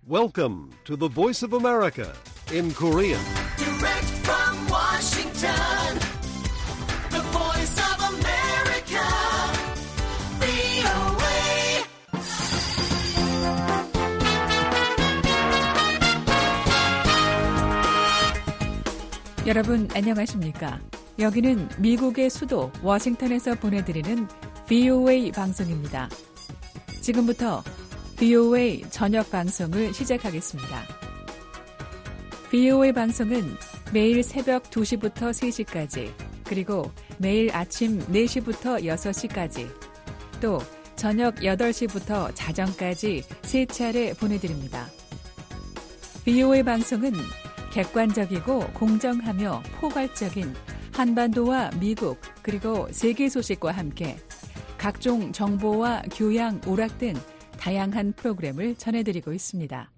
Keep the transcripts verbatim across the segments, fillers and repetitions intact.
Welcome to the Voice of America in Korean. Direct from Washington, the Voice of America, 브이오에이. 여러분 안녕하십니까? 여기는 미국의 수도 워싱턴에서 보내드리는 브이오에이 방송입니다. 지금부터 브이오에이 저녁 방송을 시작하겠습니다. 브이오에이 방송은 매일 새벽 두 시부터 세 시까지, 그리고 매일 아침 네 시부터 여섯 시까지, 또 저녁 여덟 시부터 자정까지 세 차례 보내드립니다. 브이오에이 방송은 객관적이고 공정하며 포괄적인 한반도와 미국 그리고 세계 소식과 함께 각종 정보와 교양, 오락 등 다양한 프로그램을 전해드리고 있습니다.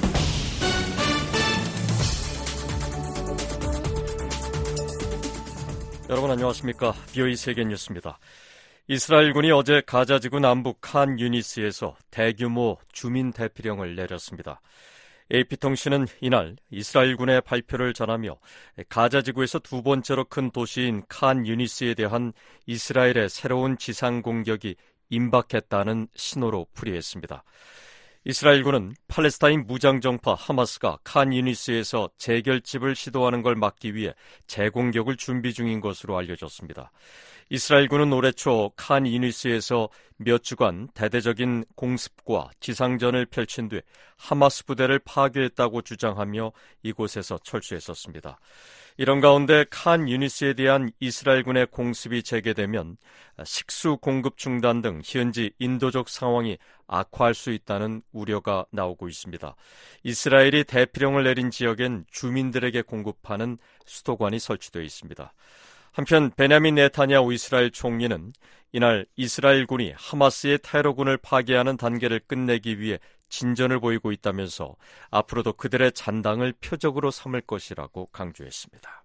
여러분 안녕하십니까? 브이오에이 세계 뉴스입니다. 이스라엘군이 어제 가자지구 남부 칸 유니스에서 대규모 주민 대피령을 내렸습니다. 에이피통신은 이날 이스라엘군의 발표를 전하며 가자지구에서 두 번째로 큰 도시인 칸 유니스에 대한 이스라엘의 새로운 지상 공격이 임박했다는 신호로 풀이했습니다. 이스라엘군은 팔레스타인 무장정파 하마스가 칸 유니스에서 재결집을 시도하는 걸 막기 위해 재공격을 준비 중인 것으로 알려졌습니다. 이스라엘군은 올해 초 칸 유니스에서 몇 주간 대대적인 공습과 지상전을 펼친 뒤 하마스 부대를 파괴했다고 주장하며 이곳에서 철수했었습니다. 이런 가운데 칸 유니스에 대한 이스라엘군의 공습이 재개되면 식수 공급 중단 등 현지 인도적 상황이 악화할 수 있다는 우려가 나오고 있습니다. 이스라엘이 대피령을 내린 지역엔 주민들에게 공급하는 수도관이 설치되어 있습니다. 한편 베냐민 네타냐후 이스라엘 총리는 이날 이스라엘군이 하마스의 테러군을 파괴하는 단계를 끝내기 위해 진전을 보이고 있다면서 앞으로도 그들의 잔당을 표적으로 삼을 것이라고 강조했습니다.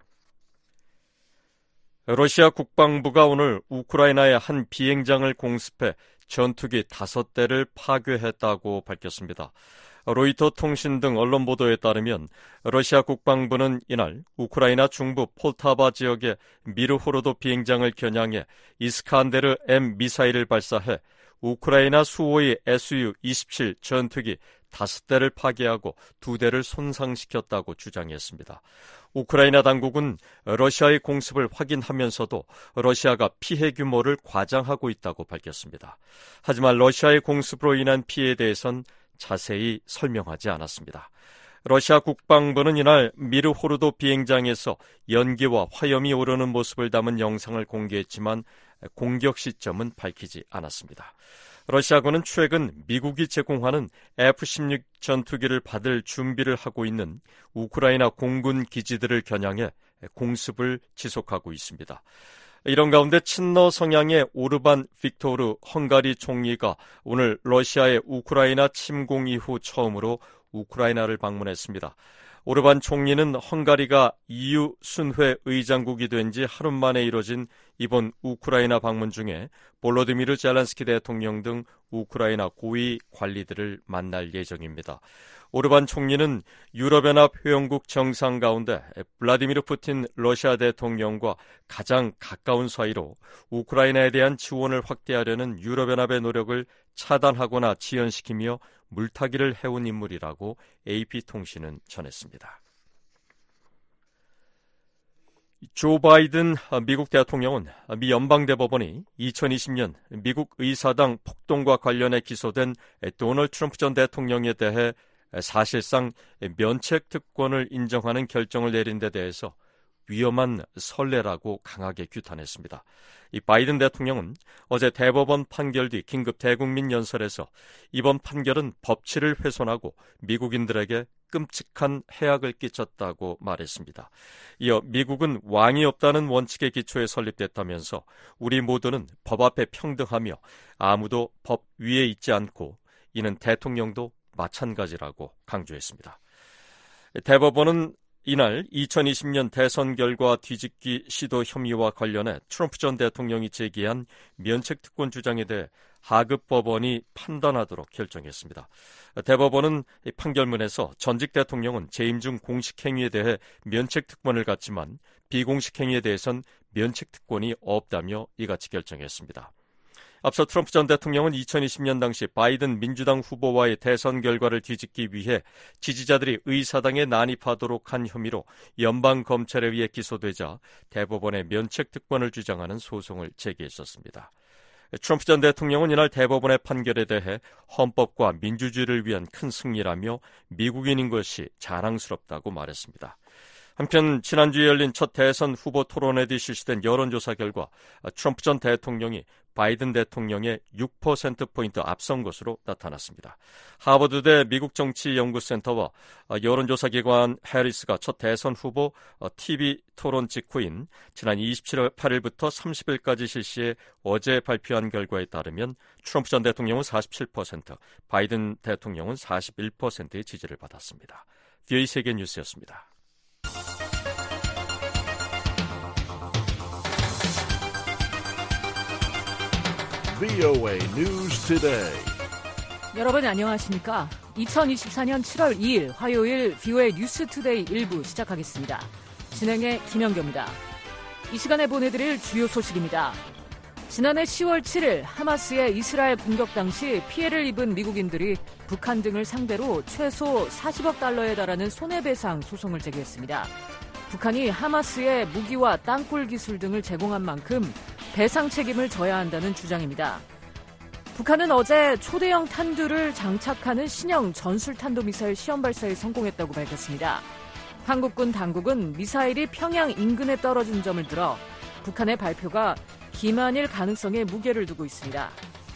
러시아 국방부가 오늘 우크라이나의 한 비행장을 공습해 전투기 다섯 대를 파괴했다고 밝혔습니다. 로이터 통신 등 언론 보도에 따르면 러시아 국방부는 이날 우크라이나 중부 폴타바 지역의 미르호로도 비행장을 겨냥해 이스칸데르 엠 미사일을 발사해 우크라이나 수호의 에스유 이십칠 전투기 다섯 대를 파괴하고 두 대를 손상시켰다고 주장했습니다. 우크라이나 당국은 러시아의 공습을 확인하면서도 러시아가 피해 규모를 과장하고 있다고 밝혔습니다. 하지만 러시아의 공습으로 인한 피해에 대해선 자세히 설명하지 않았습니다. 러시아 국방부는 이날 미르호르도 비행장에서 연기와 화염이 오르는 모습을 담은 영상을 공개했지만 공격 시점은 밝히지 않았습니다. 러시아군은 최근 미국이 제공하는 에프 십육 전투기를 받을 준비를 하고 있는 우크라이나 공군 기지들을 겨냥해 공습을 지속하고 있습니다. 이런 가운데 친러 성향의 오르반 빅토르 헝가리 총리가 오늘 러시아의 우크라이나 침공 이후 처음으로 우크라이나를 방문했습니다. 오르반 총리는 헝가리가 이유 순회 의장국이 된 지 하루 만에 이뤄진 이번 우크라이나 방문 중에 볼로디미르 젤렌스키 대통령 등 우크라이나 고위 관리들을 만날 예정입니다. 오르반 총리는 유럽연합 회원국 정상 가운데 블라디미르 푸틴 러시아 대통령과 가장 가까운 사이로 우크라이나에 대한 지원을 확대하려는 유럽연합의 노력을 차단하거나 지연시키며 물타기를 해온 인물이라고 에이피통신은 전했습니다. 조 바이든 미국 대통령은 미 연방대법원이 이천이십 년 미국 의사당 폭동과 관련해 기소된 도널드 트럼프 전 대통령에 대해 사실상 면책 특권을 인정하는 결정을 내린 데 대해서 위험한 선례라고 강하게 규탄했습니다. 이 바이든 대통령은 어제 대법원 판결 뒤 긴급 대국민 연설에서 이번 판결은 법치를 훼손하고 미국인들에게 끔찍한 해악을 끼쳤다고 말했습니다. 이어 미국은 왕이 없다는 원칙의 기초에 설립됐다면서 우리 모두는 법 앞에 평등하며 아무도 법 위에 있지 않고 이는 대통령도 마찬가지라고 강조했습니다. 대법원은 이날 이천이십 년 대선 결과 뒤집기 시도 혐의와 관련해 트럼프 전 대통령이 제기한 면책특권 주장에 대해 하급 법원이 판단하도록 결정했습니다. 대법원은 판결문에서 전직 대통령은 재임 중 공식 행위에 대해 면책 특권을 갖지만 비공식 행위에 대해선 면책 특권이 없다며 이같이 결정했습니다. 앞서 트럼프 전 대통령은 이천이십 년 당시 바이든 민주당 후보와의 대선 결과를 뒤집기 위해 지지자들이 의사당에 난입하도록 한 혐의로 연방검찰에 의해 기소되자 대법원의 면책 특권을 주장하는 소송을 제기했었습니다. 트럼프 전 대통령은 이날 대법원의 판결에 대해 헌법과 민주주의를 위한 큰 승리라며 미국인인 것이 자랑스럽다고 말했습니다. 한편 지난주에 열린 첫 대선 후보 토론회에 실시된 여론조사 결과 트럼프 전 대통령이 바이든 대통령의 육 퍼센트포인트 앞선 것으로 나타났습니다. 하버드대 미국정치연구센터와 여론조사 기관 해리스가 첫 대선 후보 티비 토론 직후인 지난 이십팔일부터 삼십일까지 실시해 어제 발표한 결과에 따르면 트럼프 전 대통령은 사십칠 퍼센트, 바이든 대통령은 사십일 퍼센트의 지지를 받았습니다. 비오이 세계뉴스였습니다. 브이오에이 News Today. 여러분 안녕하십니까? 이천이십사년 칠월 이일 화요일 비오에이 뉴스 투데이 일부 시작하겠습니다. 진행의 김영경입니다. 이 시간에 보내드릴 주요 소식입니다. 지난해 시월 칠일 하마스의 이스라엘 공격 당시 피해를 입은 미국인들이 북한 등을 상대로 최소 사십억 달러에 달하는 손해배상 소송을 제기했습니다. 북한이 하마스의 무기와 땅굴 기술 등을 제공한 만큼 배상 책임을 져야 한다는 주장입니다. 북한은 어제 초대형 탄두를 장착하는 신형 전술탄도미사일 시험 발사에 성공했다고 밝혔습니다. 한국군 당국은 미사일이 평양 인근에 떨어진 점을 들어 북한의 발표가 기만일 가능성에 무게를 두고 있습니다.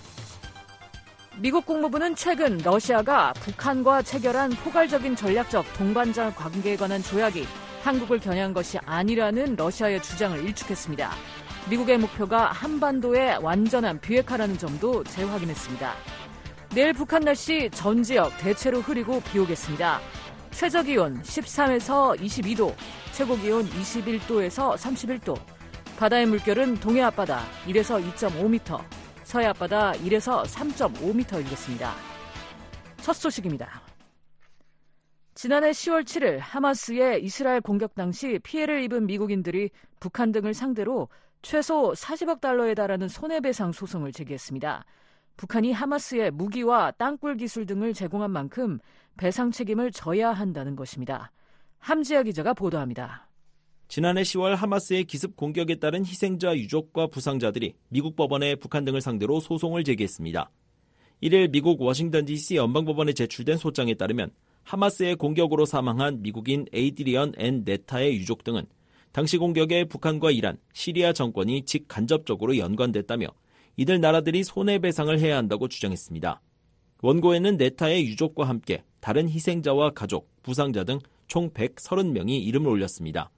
미국 국무부는 최근 러시아가 북한과 체결한 포괄적인 전략적 동반자 관계에 관한 조약이 한국을 겨냥한 것이 아니라는 러시아의 주장을 일축했습니다. 미국의 목표가 한반도의 완전한 비핵화라는 점도 재확인했습니다. 내일 북한 날씨 전 지역 대체로 흐리고 비 오겠습니다. 최저기온 십삼에서 이십이도, 최고기온 이십일도에서 삼십일도, 바다의 물결은 동해 앞바다 일에서 이점오 미터, 서해 앞바다 일에서 삼점오 미터이겠습니다. 첫 소식입니다. 지난해 시월 칠일 하마스의 이스라엘 공격 당시 피해를 입은 미국인들이 북한 등을 상대로 최소 사십억 달러에 달하는 손해배상 소송을 제기했습니다. 북한이 하마스의 무기와 땅굴 기술 등을 제공한 만큼 배상 책임을 져야 한다는 것입니다. 함지아 기자가 보도합니다. 지난해 시월 하마스의 기습 공격에 따른 희생자 유족과 부상자들이 미국 법원에 북한 등을 상대로 소송을 제기했습니다. 이일 미국 워싱턴 디씨 연방법원에 제출된 소장에 따르면 하마스의 공격으로 사망한 미국인 에이드리언 앤 네타의 유족 등은 당시 공격에 북한과 이란, 시리아 정권이 직간접적으로 연관됐다며 이들 나라들이 손해배상을 해야 한다고 주장했습니다. 원고에는 네타의 유족과 함께 다른 희생자와 가족, 부상자 등 총 백삼십 명이 이름을 올렸습니다.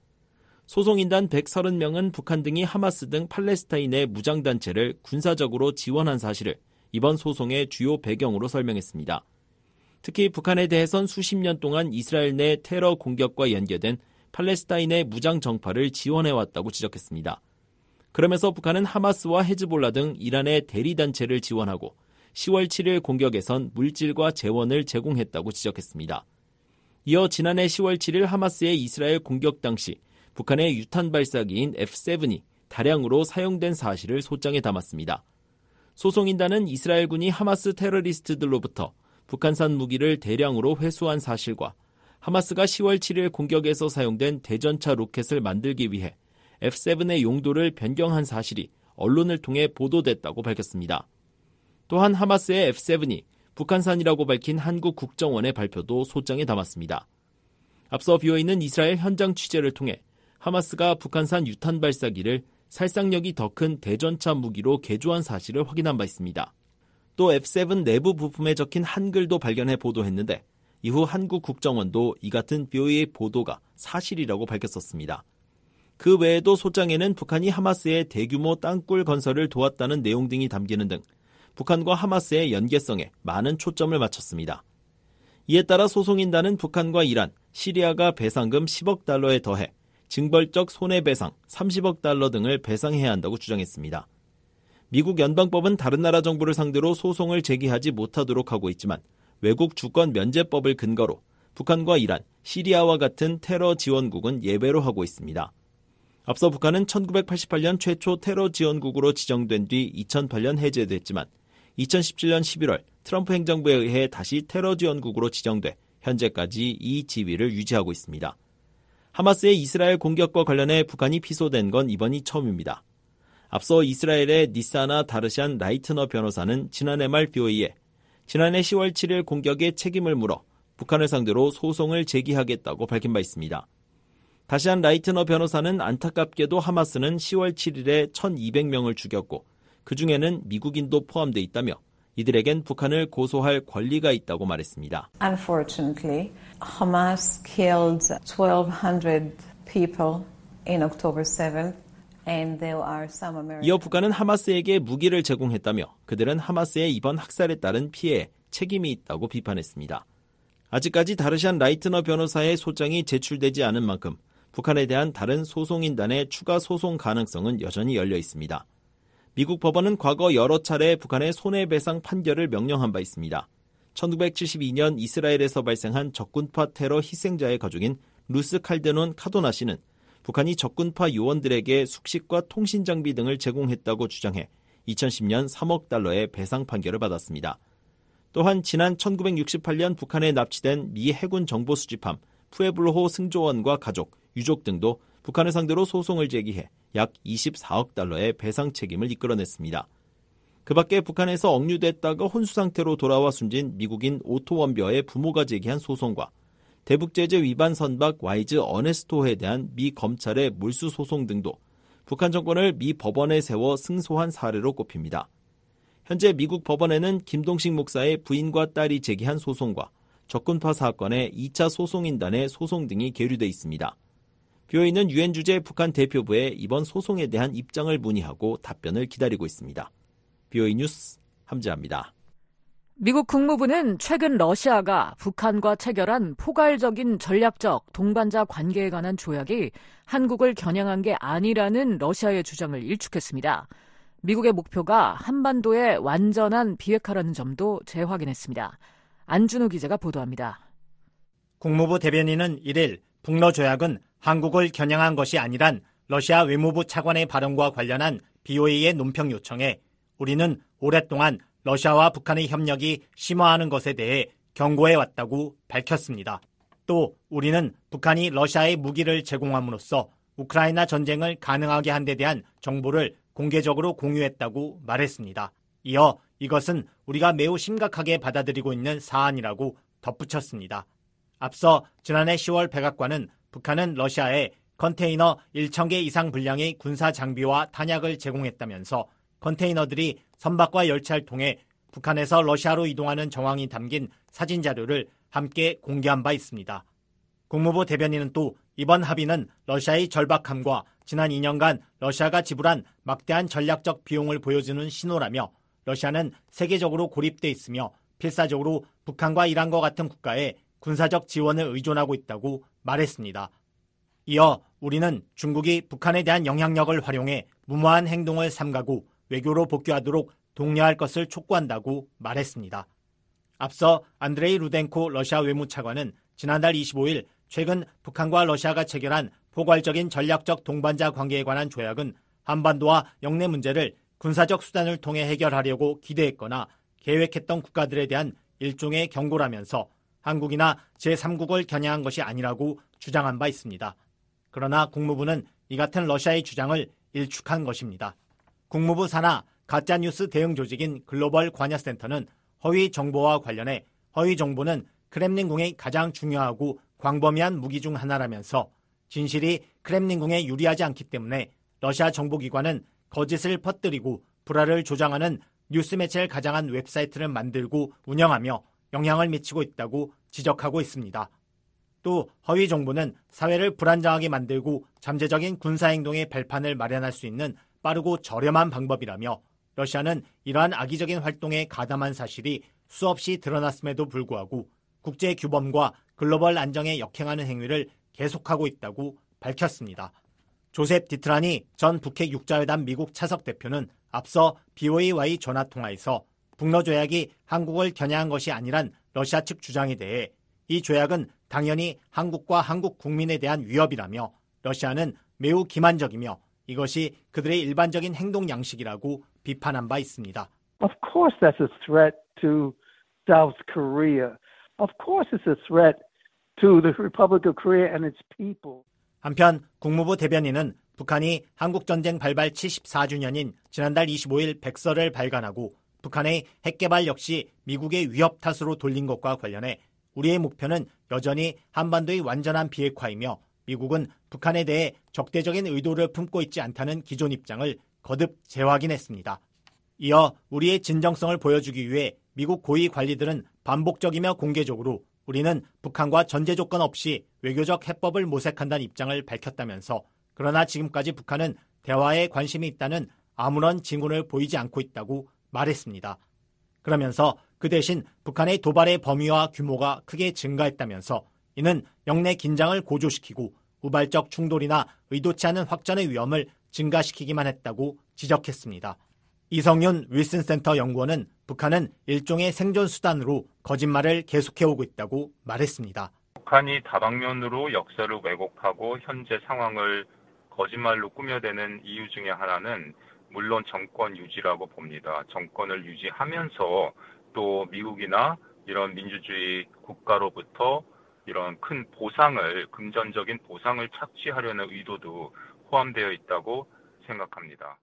소송인단 백삼십 명은 북한 등이 하마스 등 팔레스타인의 무장단체를 군사적으로 지원한 사실을 이번 소송의 주요 배경으로 설명했습니다. 특히 북한에 대해선 수십 년 동안 이스라엘 내 테러 공격과 연계된 팔레스타인의 무장 정파를 지원해왔다고 지적했습니다. 그러면서 북한은 하마스와 헤즈볼라 등 이란의 대리단체를 지원하고 시월 칠일 공격에선 물질과 재원을 제공했다고 지적했습니다. 이어 지난해 시월 칠일 하마스의 이스라엘 공격 당시 북한의 유탄 발사기인 에프 세븐이 다량으로 사용된 사실을 소장에 담았습니다. 소송인단은 이스라엘군이 하마스 테러리스트들로부터 북한산 무기를 대량으로 회수한 사실과 하마스가 시월 칠일 공격에서 사용된 대전차 로켓을 만들기 위해 에프 세븐의 용도를 변경한 사실이 언론을 통해 보도됐다고 밝혔습니다. 또한 하마스의 에프 세븐이 북한산이라고 밝힌 한국 국정원의 발표도 소장에 담았습니다. 앞서 비오에이는 이스라엘 현장 취재를 통해 하마스가 북한산 유탄 발사기를 살상력이 더 큰 대전차 무기로 개조한 사실을 확인한 바 있습니다. 또 에프 세븐 내부 부품에 적힌 한글도 발견해 보도했는데 이후 한국 국정원도 이 같은 비오에이 보도가 사실이라고 밝혔었습니다. 그 외에도 소장에는 북한이 하마스의 대규모 땅굴 건설을 도왔다는 내용 등이 담기는 등 북한과 하마스의 연계성에 많은 초점을 맞췄습니다. 이에 따라 소송인단은 북한과 이란, 시리아가 배상금 십억 달러에 더해 징벌적 손해배상 삼십억 달러 등을 배상해야 한다고 주장했습니다. 미국 연방법은 다른 나라 정부를 상대로 소송을 제기하지 못하도록 하고 있지만 외국 주권 면제법을 근거로 북한과 이란, 시리아와 같은 테러 지원국은 예외로 하고 있습니다. 앞서 북한은 천구백팔십팔 년 최초 테러 지원국으로 지정된 뒤 이천팔 년 해제됐지만 이천십칠 년 십일월 트럼프 행정부에 의해 다시 테러 지원국으로 지정돼 현재까지 이 지위를 유지하고 있습니다. 하마스의 이스라엘 공격과 관련해 북한이 피소된 건 이번이 처음입니다. 앞서 이스라엘의 니사나 다르샨 라이트너 변호사는 지난해 말 비오이에 지난해 시월 칠일 공격의 책임을 물어 북한을 상대로 소송을 제기하겠다고 밝힌 바 있습니다. 다시한 라이트너 변호사는 안타깝게도 하마스는 시월 칠일에 천이백 명을 죽였고 그중에는 미국인도 포함돼 있다며 이들에겐 북한을 고소할 권리가 있다고 말했습니다. Unfortunately, Hamas killed twelve hundred people in October seventh. And there are some American... 이어 북한은 하마스에게 무기를 제공했다며 그들은 하마스의 이번 학살에 따른 피해에 책임이 있다고 비판했습니다. 아직까지 다르샨 라이트너 변호사의 소장이 제출되지 않은 만큼 북한에 대한 다른 소송인단의 추가 소송 가능성은 여전히 열려 있습니다. 미국 법원은 과거 여러 차례 북한의 손해배상 판결을 명령한 바 있습니다. 천구백칠십이 년 이스라엘에서 발생한 적군파 테러 희생자의 가족인 루스 칼데논 카도나 씨는 북한이 적군파 요원들에게 숙식과 통신장비 등을 제공했다고 주장해 이천십 년 삼억 달러의 배상 판결을 받았습니다. 또한 지난 천구백육십팔 년 북한에 납치된 미 해군 정보 수집함 푸에블로 승조원과 가족, 유족 등도 북한을 상대로 소송을 제기해 약 이십사억 달러의 배상 책임을 이끌어냈습니다. 그 밖에 북한에서 억류됐다가 혼수 상태로 돌아와 숨진 미국인 오토 원벼의 부모가 제기한 소송과 대북제재 위반 선박 와이즈 어네스토에 대한 미 검찰의 몰수 소송 등도 북한 정권을 미 법원에 세워 승소한 사례로 꼽힙니다. 현재 미국 법원에는 김동식 목사의 부인과 딸이 제기한 소송과 적군파 사건의 이 차 소송인단의 소송 등이 계류돼 있습니다. 비오이는 유엔 주재 북한 대표부에 이번 소송에 대한 입장을 문의하고 답변을 기다리고 있습니다. 비오이 뉴스 함재합니다. 미국 국무부는 최근 러시아가 북한과 체결한 포괄적인 전략적 동반자 관계에 관한 조약이 한국을 겨냥한 게 아니라는 러시아의 주장을 일축했습니다. 미국의 목표가 한반도의 완전한 비핵화라는 점도 재확인했습니다. 안준호 기자가 보도합니다. 국무부 대변인은 일일 북러 조약은 한국을 겨냥한 것이 아니란 러시아 외무부 차관의 발언과 관련한 비오이의 논평 요청에 우리는 오랫동안 러시아와 북한의 협력이 심화하는 것에 대해 경고해왔다고 밝혔습니다. 또 우리는 북한이 러시아에 무기를 제공함으로써 우크라이나 전쟁을 가능하게 한 데 대한 정보를 공개적으로 공유했다고 말했습니다. 이어 이것은 우리가 매우 심각하게 받아들이고 있는 사안이라고 덧붙였습니다. 앞서 지난해 시월 백악관은 북한은 러시아에 컨테이너 천 개 이상 분량의 군사 장비와 탄약을 제공했다면서 컨테이너들이 선박과 열차를 통해 북한에서 러시아로 이동하는 정황이 담긴 사진 자료를 함께 공개한 바 있습니다. 국무부 대변인은 또 이번 합의는 러시아의 절박함과 지난 이 년간 러시아가 지불한 막대한 전략적 비용을 보여주는 신호라며 러시아는 세계적으로 고립돼 있으며 필사적으로 북한과 이란과 같은 국가에 군사적 지원을 의존하고 있다고 말했습니다. 이어 우리는 중국이 북한에 대한 영향력을 활용해 무모한 행동을 삼가고 외교로 복귀하도록 독려할 것을 촉구한다고 말했습니다. 앞서 안드레이 루덴코 러시아 외무차관은 지난달 이십오일 최근 북한과 러시아가 체결한 포괄적인 전략적 동반자 관계에 관한 조약은 한반도와 영내 문제를 군사적 수단을 통해 해결하려고 기대했거나 계획했던 국가들에 대한 일종의 경고라면서 한국이나 제삼국을 겨냥한 것이 아니라고 주장한 바 있습니다. 그러나 국무부는 이 같은 러시아의 주장을 일축한 것입니다. 국무부 산하 가짜뉴스 대응 조직인 글로벌 관여센터는 허위 정보와 관련해 허위 정보는 크렘린궁의 가장 중요하고 광범위한 무기 중 하나라면서 진실이 크렘린궁에 유리하지 않기 때문에 러시아 정보기관은 거짓을 퍼뜨리고 불화를 조장하는 뉴스 매체를 가장한 웹사이트를 만들고 운영하며 영향을 미치고 있다고 지적하고 있습니다. 또 허위 정보는 사회를 불안정하게 만들고 잠재적인 군사행동의 발판을 마련할 수 있는 빠르고 저렴한 방법이라며 러시아는 이러한 악의적인 활동에 가담한 사실이 수없이 드러났음에도 불구하고 국제 규범과 글로벌 안정에 역행하는 행위를 계속하고 있다고 밝혔습니다. 조셉 디트라니 전 북핵 육자회담 미국 차석 대표는 앞서 비오에이와의 전화통화에서 북러조약이 한국을 겨냥한 것이 아니란 러시아 측 주장에 대해 이 조약은 당연히 한국과 한국 국민에 대한 위협이라며 러시아는 매우 기만적이며 이것이 그들의 일반적인 행동 양식이라고 비판한 바 있습니다. Of course that's a threat to South Korea. Of course it's a threat to the Republic of Korea and its people. 한편 국무부 대변인은 북한이 한국전쟁 발발 칠십사 주년인 지난달 이십오일 백서를 발간하고 북한의 핵개발 역시 미국의 위협 탓으로 돌린 것과 관련해 우리의 목표는 여전히 한반도의 완전한 비핵화이며 미국은 북한에 대해 적대적인 의도를 품고 있지 않다는 기존 입장을 거듭 재확인했습니다. 이어 우리의 진정성을 보여주기 위해 미국 고위 관리들은 반복적이며 공개적으로 우리는 북한과 전제 조건 없이 외교적 해법을 모색한다는 입장을 밝혔다면서 그러나 지금까지 북한은 대화에 관심이 있다는 아무런 징후를 보이지 않고 있다고 말했습니다. 그러면서 그 대신 북한의 도발의 범위와 규모가 크게 증가했다면서 이는 영내 긴장을 고조시키고 우발적 충돌이나 의도치 않은 확전의 위험을 증가시키기만 했다고 지적했습니다. 이성윤 윌슨센터 연구원은 북한은 일종의 생존 수단으로 거짓말을 계속해오고 있다고 말했습니다. 북한이 다방면으로 역사를 왜곡하고 현재 상황을 거짓말로 꾸며대는 이유 중에 하나는 물론 정권 유지라고 봅니다. 정권을 유지하면서 또 미국이나 이런 민주주의 국가로부터 이런 큰 보상을, 금전적인 보상을 착취하려는 의도도 포함되어 있다고 생각합니다.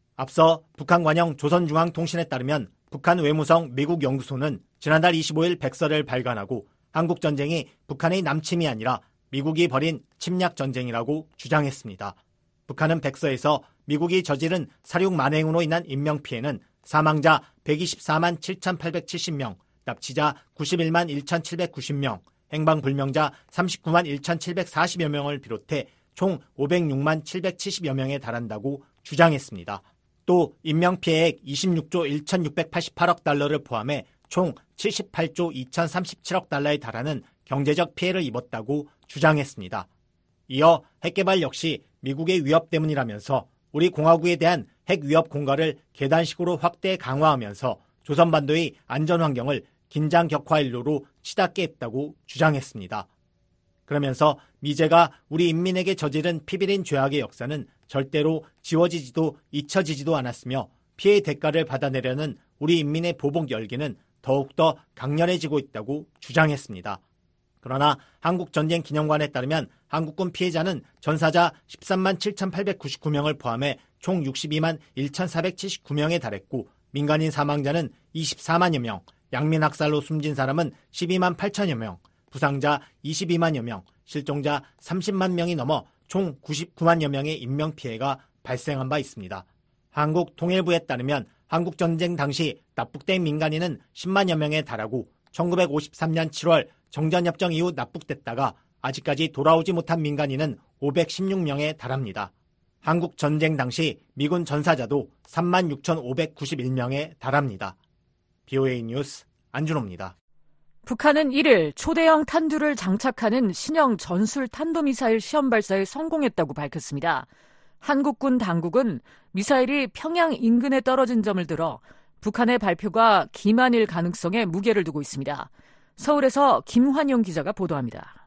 앞서 북한 관영 조선중앙통신에 따르면 북한 외무성 미국 연구소는 지난달 이십오일 백서를 발간하고 한국전쟁이 북한의 남침이 아니라 미국이 벌인 침략전쟁이라고 주장했습니다. 북한은 백서에서 미국이 저지른 사륙 만행으로 인한 인명피해는 사망자 백이십사만 칠천팔백칠십 명, 납치자 구십일만 일천칠백구십 명, 행방불명자 삼십구만 일천칠백사십여 명을 비롯해 총 오백육만 칠백칠십여 명에 달한다고 주장했습니다. 또 인명피해액 이십육조 일천육백팔십팔억 달러를 포함해 총 칠십팔조 이천삼십칠억 달러에 달하는 경제적 피해를 입었다고 주장했습니다. 이어 핵개발 역시 미국의 위협 때문이라면서 우리 공화국에 대한 핵위협 공갈을 계단식으로 확대 강화하면서 조선반도의 안전환경을 긴장 격화 일로로 치닫게 했다고 주장했습니다. 그러면서 미제가 우리 인민에게 저지른 피비린 죄악의 역사는 절대로 지워지지도 잊혀지지도 않았으며 피해의 대가를 받아내려는 우리 인민의 보복 열기는 더욱더 강렬해지고 있다고 주장했습니다. 그러나 한국전쟁기념관에 따르면 한국군 피해자는 전사자 십삼만 칠천팔백구십구 명을 포함해 총 육십이만 일천사백칠십구 명에 달했고 민간인 사망자는 이십사만여 명, 양민학살로 숨진 사람은 십이만 팔천여 명, 부상자 이십이만여 명, 실종자 삼십만 명이 넘어 총 구십구만여 명의 인명피해가 발생한 바 있습니다. 한국통일부에 따르면 한국전쟁 당시 납북된 민간인은 십만여 명에 달하고 천구백오십삼년 칠월 정전협정 이후 납북됐다가 아직까지 돌아오지 못한 민간인은 오백십육 명에 달합니다. 한국전쟁 당시 미군 전사자도 삼만 육천오백구십일 명에 달합니다. 비오에이 뉴스 안준호입니다. 북한은 일일 초대형 탄두를 장착하는 신형 전술 탄도미사일 시험 발사에 성공했다고 밝혔습니다. 한국군 당국은 미사일이 평양 인근에 떨어진 점을 들어 북한의 발표가 기만일 가능성에 무게를 두고 있습니다. 서울에서 김환용 기자가 보도합니다.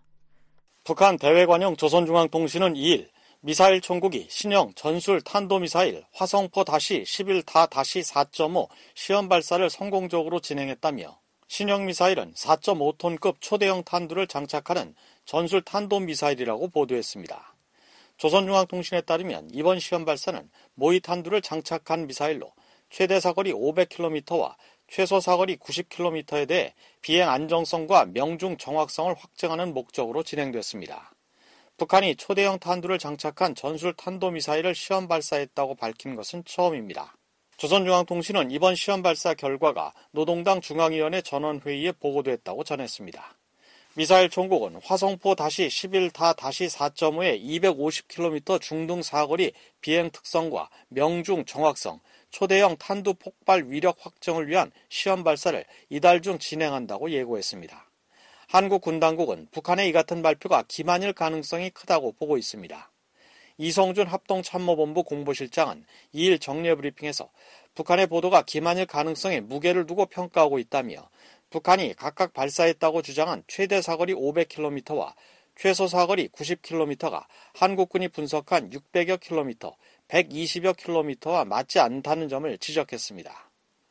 북한 대외관용 조선중앙통신은 이일 미사일 총국이 신형 전술 탄도미사일 화성포 십일 다 사 점 오 시험 발사를 성공적으로 진행했다며 신형 미사일은 사 점 오 톤급 초대형 탄두를 장착하는 전술 탄도미사일이라고 보도했습니다. 조선중앙통신에 따르면 이번 시험 발사는 모의 탄두를 장착한 미사일로 최대 사거리 오백 킬로미터와 최소 사거리 구십 킬로미터에 대해 비행 안정성과 명중 정확성을 확증하는 목적으로 진행됐습니다. 북한이 초대형 탄두를 장착한 전술 탄도미사일을 시험 발사했다고 밝힌 것은 처음입니다. 조선중앙통신은 이번 시험 발사 결과가 노동당 중앙위원회 전원회의에 보고됐다고 전했습니다. 미사일 총국은 화성포 십일 다 사 점 오의 이백오십 킬로미터 중등 사거리 비행 특성과 명중 정확성, 초대형 탄두 폭발 위력 확정을 위한 시험 발사를 이달 중 진행한다고 예고했습니다. 한국 군 당국은 북한의 이 같은 발표가 기만일 가능성이 크다고 보고 있습니다. 이성준 합동참모본부 공보실장은 이 일 정례 브리핑에서 북한의 보도가 기만일 가능성에 무게를 두고 평가하고 있다며 북한이 각각 발사했다고 주장한 최대 사거리 오백 킬로미터와 최소 사거리 구십 킬로미터가 한국군이 분석한 육백여 킬로미터, 백이십여 킬로미터와 맞지 않다는 점을 지적했습니다.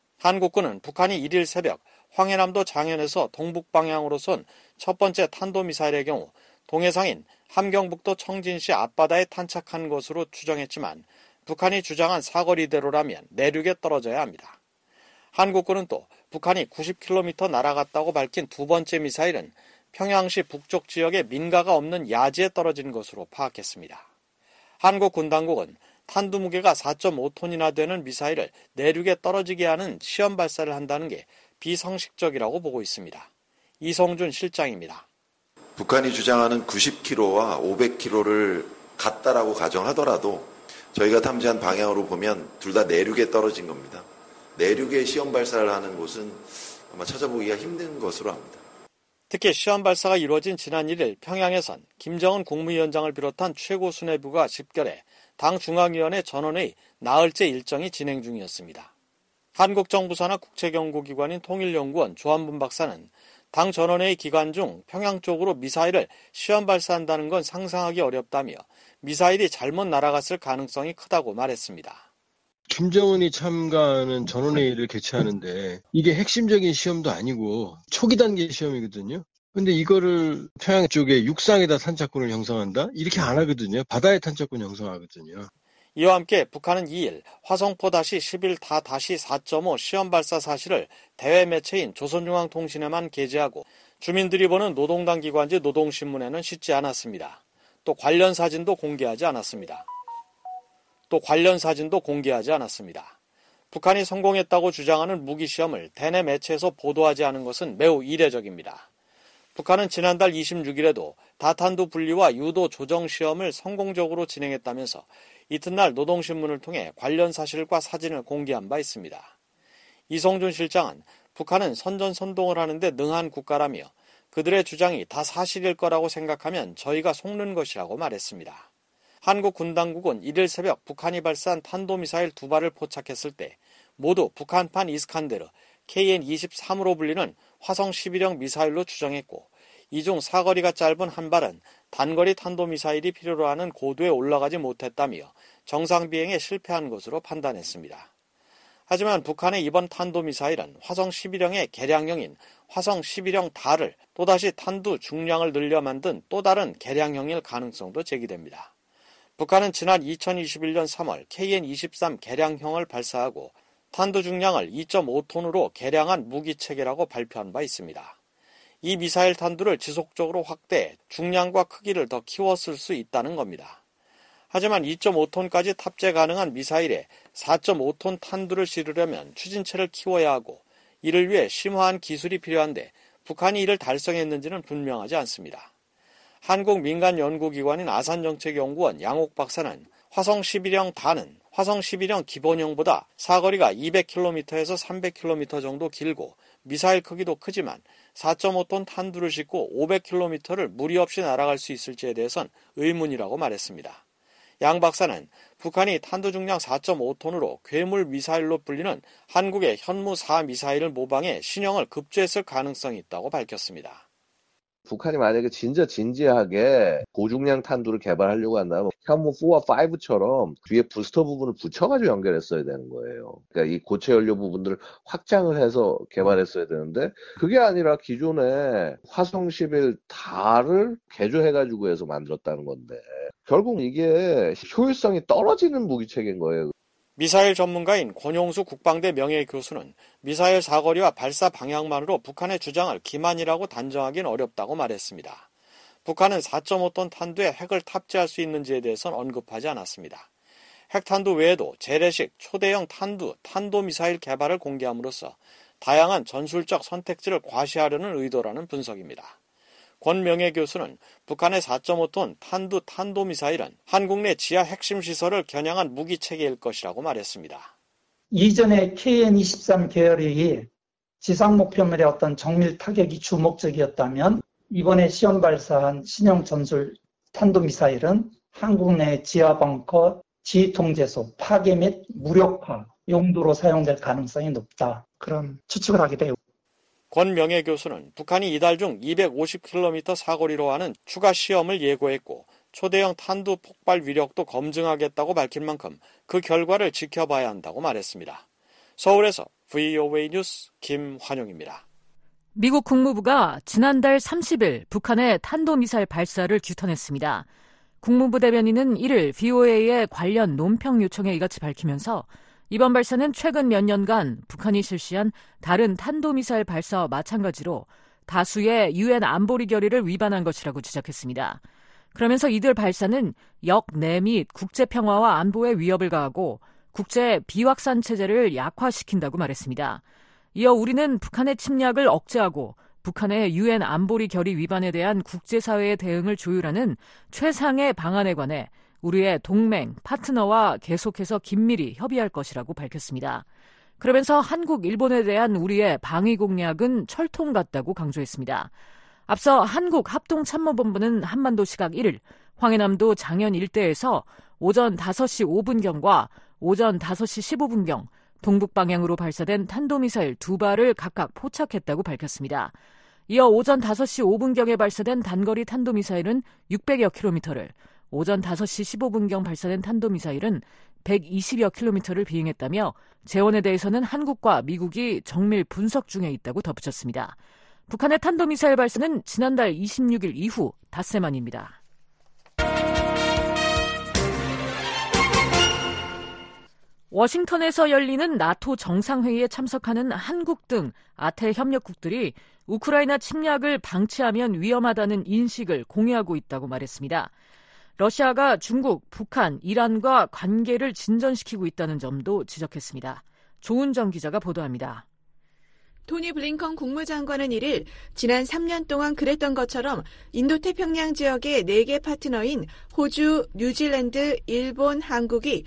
한국군은 북한이 일 일 새벽 황해남도 장현에서 동북방향으로 쏜 첫 번째 탄도미사일의 경우 동해상인 함경북도 청진시 앞바다에 탄착한 것으로 추정했지만 북한이 주장한 사거리대로라면 내륙에 떨어져야 합니다. 한국군은 또 북한이 구십 킬로미터 날아갔다고 밝힌 두 번째 미사일은 평양시 북쪽 지역에 민가가 없는 야지에 떨어진 것으로 파악했습니다. 한국 군 당국은 탄두 무게가 사 점 오 톤이나 되는 미사일을 내륙에 떨어지게 하는 시험 발사를 한다는 게 비상식적이라고 보고 있습니다. 이성준 실장입니다. 북한이 주장하는 구십 킬로미터와 오백 킬로미터를 같다라고 가정하더라도 저희가 탐지한 방향으로 보면 둘 다 내륙에 떨어진 겁니다. 내륙에 시험 발사를 하는 곳은 아마 찾아보기가 힘든 것으로 압니다. 특히 시험 발사가 이루어진 지난 일 일 평양에선 김정은 국무위원장을 비롯한 최고 수뇌부가 집결해 당 중앙위원회 전원의 나흘째 일정이 진행 중이었습니다. 한국 정부 산하 국책연구기관인 통일연구원 조한분 박사는 당 전원회의 기간 중 평양 쪽으로 미사일을 시험 발사한다는 건 상상하기 어렵다며 미사일이 잘못 날아갔을 가능성이 크다고 말했습니다. 김정은이 참가하는 전원회의를 개최하는데 이게 핵심적인 시험도 아니고 초기 단계 시험이거든요. 근데 이거를 평양 쪽에 육상에다 탄착군을 형성한다? 이렇게 안 하거든요. 바다에 탄착군 형성하거든요. 이와 함께 북한은 이 일 화성포 십일 다 사 점 오 시험 발사 사실을 대외 매체인 조선중앙통신에만 게재하고 주민들이 보는 노동당 기관지 노동신문에는 싣지 않았습니다. 또 관련 사진도 공개하지 않았습니다. 또 관련 사진도 공개하지 않았습니다. 북한이 성공했다고 주장하는 무기시험을 대내 매체에서 보도하지 않은 것은 매우 이례적입니다. 북한은 지난달 이십육 일에도 다탄두 분리와 유도 조정 시험을 성공적으로 진행했다면서 이튿날 노동신문을 통해 관련 사실과 사진을 공개한 바 있습니다. 이성준 실장은 북한은 선전선동을 하는데 능한 국가라며 그들의 주장이 다 사실일 거라고 생각하면 저희가 속는 것이라고 말했습니다. 한국 군 당국은 일 일 새벽 북한이 발사한 탄도미사일 두 발을 포착했을 때 모두 북한판 이스칸데르 케이엔 이십삼으로 불리는 화성 십일형 미사일로 추정했고 이 중 사거리가 짧은 한 발은 단거리 탄도미사일이 필요로 하는 고도에 올라가지 못했다며 정상 비행에 실패한 것으로 판단했습니다. 하지만 북한의 이번 탄도미사일은 화성 십일형의 개량형인 화성 십일형 달을 또다시 탄두 중량을 늘려 만든 또 다른 개량형일 가능성도 제기됩니다. 북한은 지난 이천이십일 년 삼월 케이엔 이십삼 개량형을 발사하고 탄두 중량을 이 점 오 톤으로 개량한 무기체계라고 발표한 바 있습니다. 이 미사일 탄두를 지속적으로 확대해 중량과 크기를 더 키웠을 수 있다는 겁니다. 하지만 이 점 오 톤까지 탑재 가능한 미사일에 사 점 오 톤 탄두를 실으려면 추진체를 키워야 하고 이를 위해 심화한 기술이 필요한데 북한이 이를 달성했는지는 분명하지 않습니다. 한국 민간 연구기관인 아산정책연구원 양옥 박사는 화성 십일형 달은 화성 십일형 기본형보다 사거리가 이백 킬로미터에서 삼백 킬로미터 정도 길고 미사일 크기도 크지만 사 점 오 톤 탄두를 싣고 오백 킬로미터를 무리 없이 날아갈 수 있을지에 대해선 의문이라고 말했습니다. 양 박사는 북한이 탄두 중량 사 점 오 톤으로 괴물 미사일로 불리는 한국의 현무 사 미사일을 모방해 신형을 급조했을 가능성이 있다고 밝혔습니다. 북한이 만약에 진짜 진지하게 고중량 탄두를 개발하려고 한다면 현무 사와 오처럼 뒤에 부스터 부분을 붙여가지고 연결했어야 되는 거예요. 그러니까 이 고체 연료 부분들을 확장을 해서 개발했어야 되는데 그게 아니라 기존에 화성 십일 달을 개조해가지고 해서 만들었다는 건데 결국 이게 효율성이 떨어지는 무기체계인 거예요. 미사일 전문가인 권용수 국방대 명예교수는 미사일 사거리와 발사 방향만으로 북한의 주장을 기만이라고 단정하기는 어렵다고 말했습니다. 북한은 사 점 오 톤 탄두에 핵을 탑재할 수 있는지에 대해서는 언급하지 않았습니다. 핵탄두 외에도 재래식 초대형 탄두, 탄도미사일 개발을 공개함으로써 다양한 전술적 선택지를 과시하려는 의도라는 분석입니다. 권 명예교수는 북한의 사 점 오 톤 탄두 탄도미사일은 한국 내 지하 핵심 시설을 겨냥한 무기체계일 것이라고 말했습니다. 이전에 케이엔 이십삼 계열의 지상 목표물의 어떤 정밀 타격이 주목적이었다면 이번에 시험 발사한 신형 전술 탄도미사일은 한국 내 지하벙커, 지휘통제소 파괴 및 무력화 용도로 사용될 가능성이 높다. 그런 추측을 하게 돼요. 권 명예 교수는 북한이 이달 중 이백오십 킬로미터 사거리로 하는 추가 시험을 예고했고 초대형 탄두 폭발 위력도 검증하겠다고 밝힌 만큼 그 결과를 지켜봐야 한다고 말했습니다. 서울에서 브이오에이 뉴스 김환용입니다. 미국 국무부가 지난달 삼십일 북한의 탄도미사일 발사를 규탄했습니다. 국무부 대변인은 이일 브이오에이의 관련 논평 요청에 이같이 밝히면서 이번 발사는 최근 몇 년간 북한이 실시한 다른 탄도미사일 발사와 마찬가지로 다수의 유엔 안보리 결의를 위반한 것이라고 지적했습니다. 그러면서 이들 발사는 역내 및 국제평화와 안보에 위협을 가하고 국제 비확산 체제를 약화시킨다고 말했습니다. 이어 우리는 북한의 침략을 억제하고 북한의 유엔 안보리 결의 위반에 대한 국제사회의 대응을 조율하는 최상의 방안에 관해 우리의 동맹, 파트너와 계속해서 긴밀히 협의할 것이라고 밝혔습니다. 그러면서 한국, 일본에 대한 우리의 방위 공약은 철통 같다고 강조했습니다. 앞서 한국합동참모본부는 한반도 시각 일일 황해남도 장현 일대에서 오전 다섯 시 오 분경과 오전 다섯 시 십오 분경 동북 방향으로 발사된 탄도미사일 두 발을 각각 포착했다고 밝혔습니다. 이어 오전 다섯 시 오 분경에 발사된 단거리 탄도미사일은 육백여 킬로미터를, 오전 다섯 시 십오 분경 발사된 탄도미사일은 백이십여 킬로미터를 비행했다며 재원에 대해서는 한국과 미국이 정밀 분석 중에 있다고 덧붙였습니다. 북한의 탄도미사일 발사는 지난달 이십육일 이후 닷새 만입니다. 워싱턴에서 열리는 나토 정상회의에 참석하는 한국 등 아태 협력국들이 우크라이나 침략을 방치하면 위험하다는 인식을 공유하고 있다고 말했습니다. 러시아가 중국, 북한, 이란과 관계를 진전시키고 있다는 점도 지적했습니다. 조은정 기자가 보도합니다. 토니 블링컨 국무장관은 일일 지난 삼 년 동안 그랬던 것처럼 인도태평양 지역의 네 개 파트너인 호주, 뉴질랜드, 일본, 한국이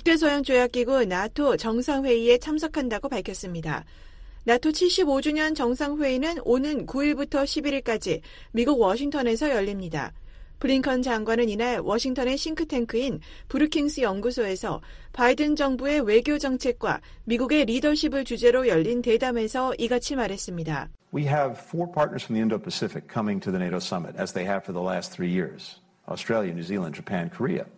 북대서양조약기구 나토 정상회의에 참석한다고 밝혔습니다. 나토 칠십오 주년 정상회의는 오는 구일부터 십일일까지 미국 워싱턴에서 열립니다. 블링컨 장관은 이날 워싱턴의 싱크탱크인 브루킹스 연구소에서 바이든 정부의 외교 정책과 미국의 리더십을 주제로 열린 대담에서 이같이 말했습니다. We have four partners from the Indo-Pacific coming to the NATO summit as they have for the last three years. Australia, New Zealand, Japan, Korea.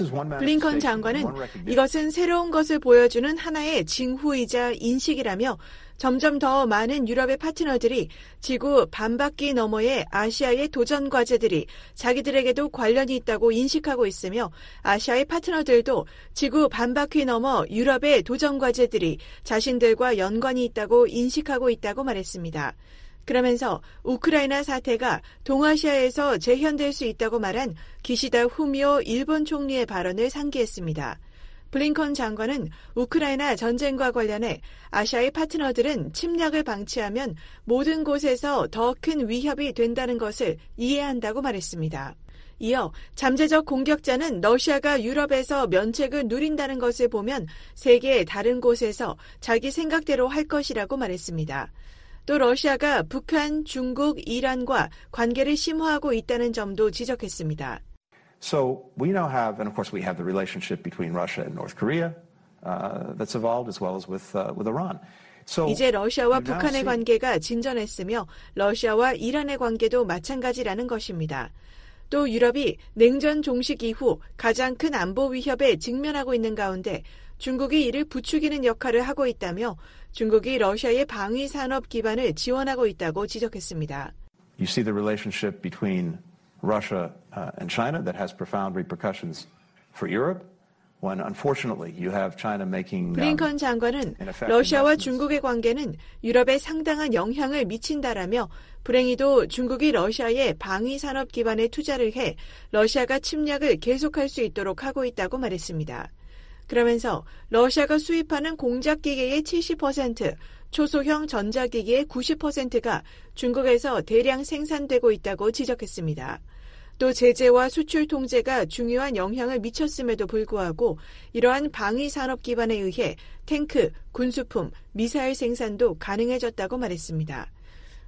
블링컨 장관은 이것은 새로운 것을 보여주는 하나의 징후이자 인식이라며 점점 더 많은 유럽의 파트너들이 지구 반바퀴 너머의 아시아의 도전 과제들이 자기들에게도 관련이 있다고 인식하고 있으며 아시아의 파트너들도 지구 반바퀴 너머 유럽의 도전 과제들이 자신들과 연관이 있다고 인식하고 있다고 말했습니다. 그러면서 우크라이나 사태가 동아시아에서 재현될 수 있다고 말한 기시다 후미오 일본 총리의 발언을 상기했습니다. 블링컨 장관은 우크라이나 전쟁과 관련해 아시아의 파트너들은 침략을 방치하면 모든 곳에서 더 큰 위협이 된다는 것을 이해한다고 말했습니다. 이어 잠재적 공격자는 러시아가 유럽에서 면책을 누린다는 것을 보면 세계의 다른 곳에서 자기 생각대로 할 것이라고 말했습니다. 또 러시아가 북한, 중국, 이란과 관계를 심화하고 있다는 점도 지적했습니다. So we now have, and of course we have the relationship between Russia and North Korea uh, that's evolved as well as with uh, with Iran. So 이제 러시아와 북한의 관계가 진전했으며 러시아와 이란의 관계도 마찬가지라는 것입니다. 또 유럽이 냉전 종식 이후 가장 큰 안보 위협에 직면하고 있는 가운데 중국이 이를 부추기는 역할을 하고 있다며 중국이 러시아의 방위 산업 기반을 지원하고 있다고 지적했습니다. You see the relationship between Russia uh, and China that has profound repercussions for Europe. When unfortunately you have China making 블링컨 장관은 러시아와 중국의 관계는 유럽에 상당한 영향을 미친다라며 불행히도 중국이 러시아의 방위 산업 기반에 투자를 해 러시아가 침략을 계속할 수 있도록 하고 있다고 말했습니다. 그러면서 러시아가 수입하는 공작기계의 칠십 퍼센트, 초소형 전자기기의 구십 퍼센트가 중국에서 대량 생산되고 있다고 지적했습니다. 또 제재와 수출 통제가 중요한 영향을 미쳤음에도 불구하고 이러한 방위 산업 기반에 의해 탱크, 군수품, 미사일 생산도 가능해졌다고 말했습니다.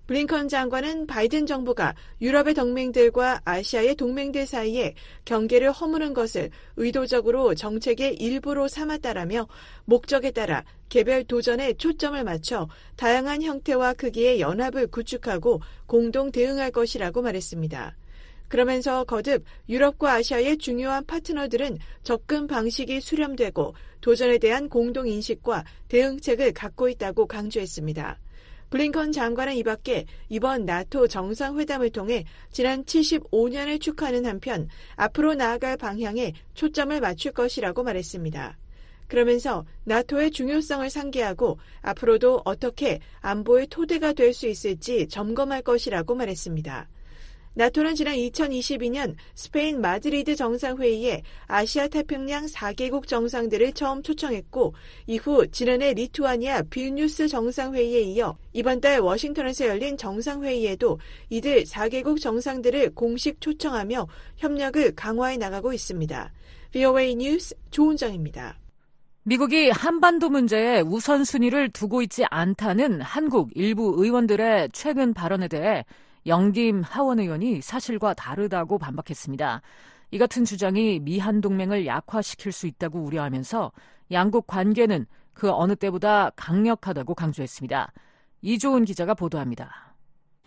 블링컨 장관은 바이든 정부가 유럽의 동맹들과 아시아의 동맹들 사이에 경계를 허무는 것을 의도적으로 정책의 일부로 삼았다라며 목적에 따라 개별 도전에 초점을 맞춰 다양한 형태와 크기의 연합을 구축하고 공동 대응할 것이라고 말했습니다. 그러면서 거듭 유럽과 아시아의 중요한 파트너들은 접근 방식이 수렴되고 도전에 대한 공동인식과 대응책을 갖고 있다고 강조했습니다. 블링컨 장관은 이 밖에 이번 나토 정상회담을 통해 지난 칠십오 년을 축하하는 한편 앞으로 나아갈 방향에 초점을 맞출 것이라고 말했습니다. 그러면서 나토의 중요성을 상기하고 앞으로도 어떻게 안보의 토대가 될 수 있을지 점검할 것이라고 말했습니다. 나토는 지난 이천이십이 년 스페인 마드리드 정상회의에 아시아 태평양 사 개국 정상들을 처음 초청했고 이후 지난해 리투아니아 빌뉴스 정상회의에 이어 이번 달 워싱턴에서 열린 정상회의에도 이들 사 개국 정상들을 공식 초청하며 협력을 강화해 나가고 있습니다. 브이오에이 뉴스 조은정입니다. 미국이 한반도 문제에 우선순위를 두고 있지 않다는 한국 일부 의원들의 최근 발언에 대해 영김 하원 의원이 사실과 다르다고 반박했습니다. 이 같은 주장이 미한 동맹을 약화시킬 수 있다고 우려하면서 양국 관계는 그 어느 때보다 강력하다고 강조했습니다. 이조은 기자가 보도합니다.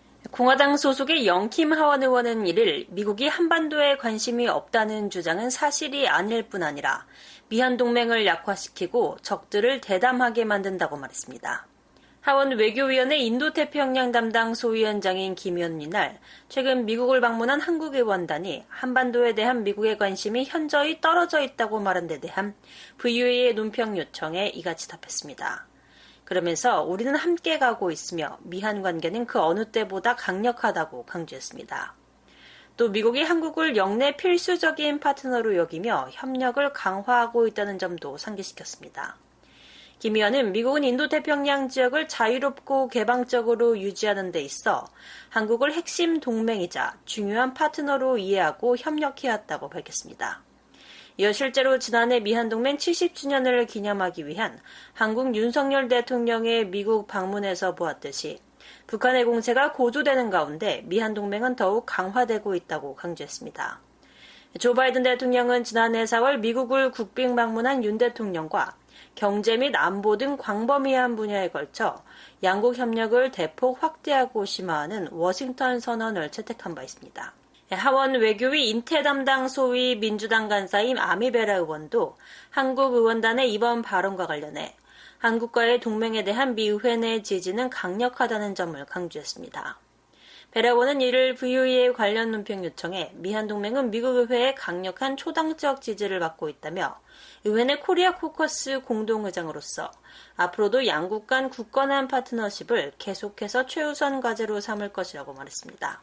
공화당 소속의 영킴 하원 의원은 이를 미국이 한반도에 관심이 없다는 주장은 사실이 아닐 뿐 아니라 미한 동맹을 약화시키고 적들을 대담하게 만든다고 말했습니다. 하원 외교위원회 인도태평양 담당 소위원장인 김 의원은 이날 최근 미국을 방문한 한국 의원단이 한반도에 대한 미국의 관심이 현저히 떨어져 있다고 말한 데 대한 브이오에이의 논평 요청에 이같이 답했습니다. 그러면서 우리는 함께 가고 있으며 미한 관계는 그 어느 때보다 강력하다고 강조했습니다. 또 미국이 한국을 영내 필수적인 파트너로 여기며 협력을 강화하고 있다는 점도 상기시켰습니다. 김 의원은 미국은 인도태평양 지역을 자유롭고 개방적으로 유지하는 데 있어 한국을 핵심 동맹이자 중요한 파트너로 이해하고 협력해왔다고 밝혔습니다. 이어 실제로 지난해 미한동맹 칠십 주년을 기념하기 위한 한국 윤석열 대통령의 미국 방문에서 보았듯이 북한의 공세가 고조되는 가운데 미한동맹은 더욱 강화되고 있다고 강조했습니다. 조 바이든 대통령은 지난해 사월 미국을 국빈 방문한 윤 대통령과 경제 및 안보 등 광범위한 분야에 걸쳐 양국 협력을 대폭 확대하고 심화하는 워싱턴 선언을 채택한 바 있습니다. 하원 외교위 인태 담당 소위 민주당 간사인 아미베라 의원도 한국 의원단의 이번 발언과 관련해 한국과의 동맹에 대한 미 의회 내 지지는 강력하다는 점을 강조했습니다. 베라 의원은 이를 브이오에이의 관련 논평 요청에 미한 동맹은 미국 의회의 강력한 초당적 지지를 받고 있다며 의회 내 코리아 코커스 공동의장으로서 앞으로도 양국 간 굳건한 파트너십을 계속해서 최우선 과제로 삼을 것이라고 말했습니다.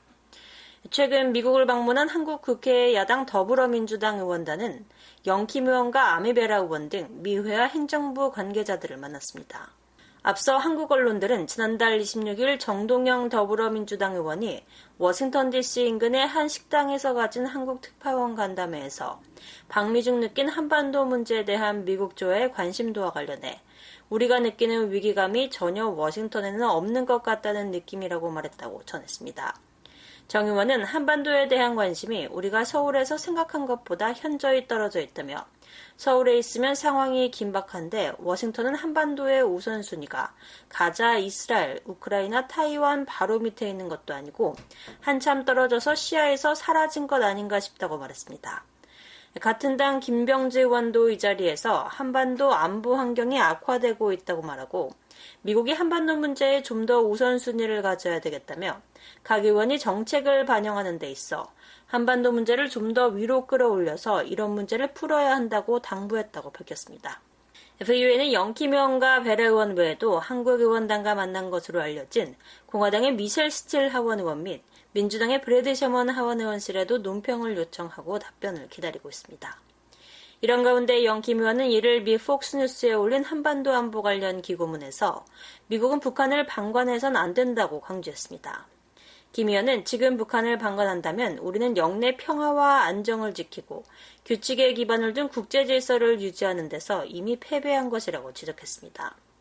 최근 미국을 방문한 한국 국회 야당 더불어민주당 의원단은 영킴 의원과 아미베라 의원 등 미의회와 행정부 관계자들을 만났습니다. 앞서 한국 언론들은 지난달 이십육 일 정동영 더불어민주당 의원이 워싱턴 디씨 인근의 한 식당에서 가진 한국 특파원 간담회에서 방미 중 느낀 한반도 문제에 대한 미국조의 관심도와 관련해 우리가 느끼는 위기감이 전혀 워싱턴에는 없는 것 같다는 느낌이라고 말했다고 전했습니다. 정 의원은 한반도에 대한 관심이 우리가 서울에서 생각한 것보다 현저히 떨어져 있다며 서울에 있으면 상황이 긴박한데 워싱턴은 한반도의 우선순위가 가자, 이스라엘, 우크라이나, 타이완 바로 밑에 있는 것도 아니고 한참 떨어져서 시야에서 사라진 것 아닌가 싶다고 말했습니다. 같은 당 김병지 의원도 이 자리에서 한반도 안보 환경이 악화되고 있다고 말하고 미국이 한반도 문제에 좀 더 우선순위를 가져야 되겠다며 각 의원이 정책을 반영하는 데 있어 한반도 문제를 좀 더 위로 끌어올려서 이런 문제를 풀어야 한다고 당부했다고 밝혔습니다. 브이오에이는 영킴 의원과 베라 의원 외에도 한국 의원단과 만난 것으로 알려진 공화당의 미셸 스틸 하원 의원 및 민주당의 브래드 셔먼 하원 의원실에도 논평을 요청하고 답변을 기다리고 있습니다. 이런 가운데 영킴 의원은 이를 미 폭스뉴스에 올린 한반도 안보 관련 기고문에서 미국은 북한을 방관해선 안 된다고 강조했습니다. 김 의원은 지금 북한을 방관한다면 우리는 영내 평화와 안정을 지키고 규칙에 기반을 둔 국제 질서를 유지하는 데서 이미 패배한 것이라고 지적했습니다.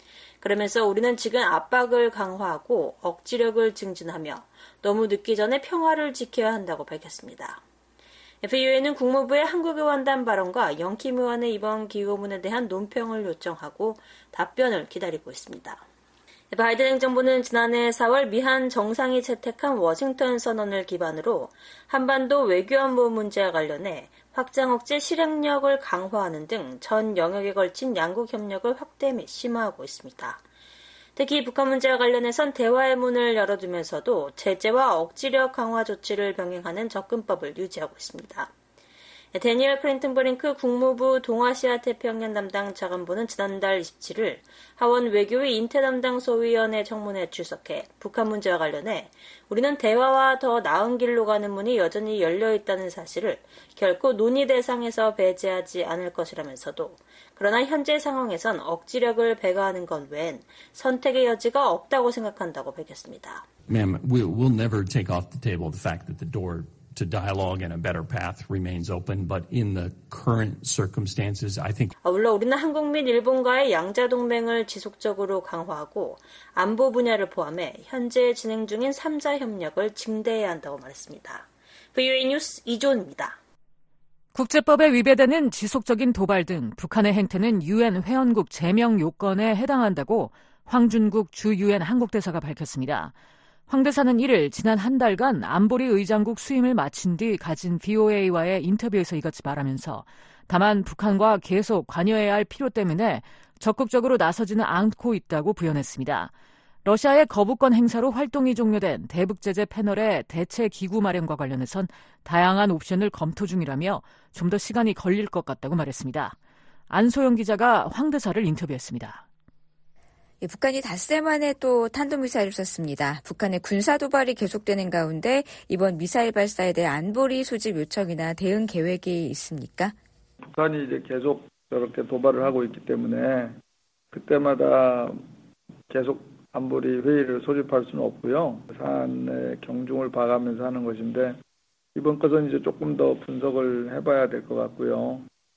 그러면서 우리는 지금 압박을 강화하고 억지력을 증진하며 너무 늦기 전에 평화를 지켜야 한다고 밝혔습니다. 에프이유에이는 국무부의 한국의원단 발언과 영킴 의원의 이번 기고문에 대한 논평을 요청하고 답변을 기다리고 있습니다. 바이든 행정부는 지난해 사월 미한 정상이 채택한 워싱턴 선언을 기반으로 한반도 외교안보 문제와 관련해 확장 억제 실행력을 강화하는 등 전 영역에 걸친 양국 협력을 확대 및 심화하고 있습니다. 특히 북한 문제와 관련해선 대화의 문을 열어두면서도 제재와 억지력 강화 조치를 병행하는 접근법을 유지하고 있습니다. 데니얼 클린턴 브링크 국무부 동아시아 태평양 담당 차관보는 지난달 이십칠일 하원 외교위 인태 담당 소위원회 청문회에 출석해 북한 문제와 관련해 우리는 대화와 더 나은 길로 가는 문이 여전히 열려있다는 사실을 결코 논의 대상에서 배제하지 않을 것이라면서도 그러나 현재 상황에선 억지력을 배가하는 것 외엔 선택의 여지가 없다고 생각한다고 밝혔습니다. Ma'am, we'll, we'll never take off the table the fact that the door to dialogue and a better path remains open, but in the current circumstances, I think. 물론 우리는 한국 및 일본과의 양자 동맹을 지속적으로 강화하고 안보 분야를 포함해 현재 진행 중인 삼자 협력을 증대해야 한다고 말했습니다. 브이오에이 뉴스 이조은입니다. 국제법에 위배되는 지속적인 도발 등 북한의 행태는 유엔 회원국 제명 요건에 해당한다고 황준국 주 유엔 한국대사가 밝혔습니다. 황 대사는 이를 지난 한 달간 안보리 의장국 수임을 마친 뒤 가진 브이오에이와의 인터뷰에서 이같이 말하면서 다만 북한과 계속 관여해야 할 필요 때문에 적극적으로 나서지는 않고 있다고 부연했습니다. 러시아의 거부권 행사로 활동이 종료된 대북제재 패널의 대체 기구 마련과 관련해선 다양한 옵션을 검토 중이라며 좀 더 시간이 걸릴 것 같다고 말했습니다. 안소영 기자가 황 대사를 인터뷰했습니다. 북한이 닷새 만에 또 탄도미사일을 쐈습니다. 북한의 군사 도발이 계속되는 가운데 이번 미사일 발사에 대해 안보리 소집 요청이나 대응 계획이 있습니까? 북한이 이제 계속 저렇게 도발을 하고 있기 때문에 그때마다 계속 안보리 회의를 소집할 수는 없고요. 사안의 경중을 봐가면서 하는 것인데 이번 것은 이제 조금 더 분석을 해봐야 될 것 같고요.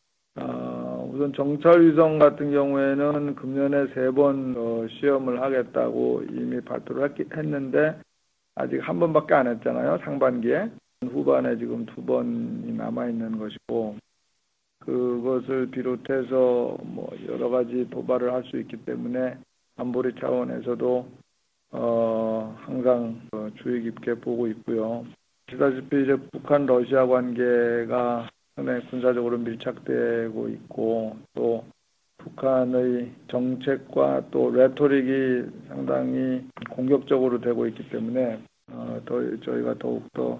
어, 우선 정찰위성 같은 경우에는 금년에 세 번 어, 시험을 하겠다고 이미 발표를 했, 했는데 아직 한 번밖에 안 했잖아요. 상반기에. 후반에 지금 두 번이 남아있는 것이고 그것을 비롯해서 뭐 여러 가지 도발을 할 수 있기 때문에 안보리 차원에서도 어, 항상 어, 주의 깊게 보고 있고요. 아시다시피 이제 북한 러시아 관계가 상당히 군사적으로 밀착되고 있고 또 북한의 정책과 또 레토릭이 상당히 공격적으로 되고 있기 때문에 어, 더, 저희가 더욱더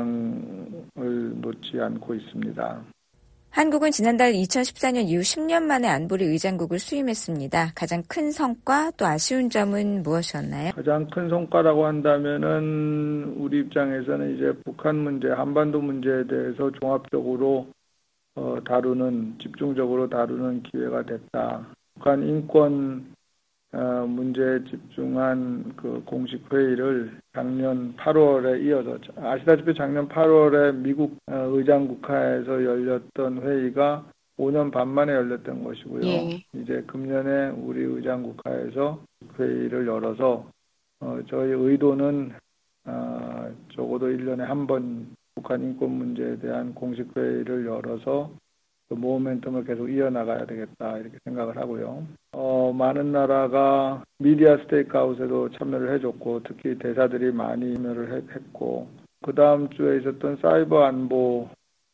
긴장을 놓지 않고 있습니다. 한국은 지난달 이천십사년 이후 십 년 만에 안보리 의장국을 수임했습니다. 가장 큰 성과 또 아쉬운 점은 무엇이었나요? 가장 큰 성과라고 한다면은 우리 입장에서는 이제 북한 문제, 한반도 문제에 대해서 종합적으로 어, 다루는 집중적으로 다루는 기회가 됐다. 북한 인권 어, 문제에 집중한 그 공식 회의를 작년 팔월에 이어서 아시다시피 작년 팔월에 미국 어, 의장국하에서 열렸던 회의가 오 년 반 만에 열렸던 것이고요. 예. 이제 금년에 우리 의장국하에서 회의를 열어서 어, 저희 의도는 어, 적어도 일 년에 한 번 북한 인권 문제에 대한 공식 회의를 열어서 그 모멘텀을 계속 이어나가야 되겠다 이렇게 생각을 하고요. 어, 많은 나라가 미디어 스테이크아웃에도 참여를 해줬고 특히 대사들이 많이 참여를 했고 그 다음 주에 있었던 사이버 안보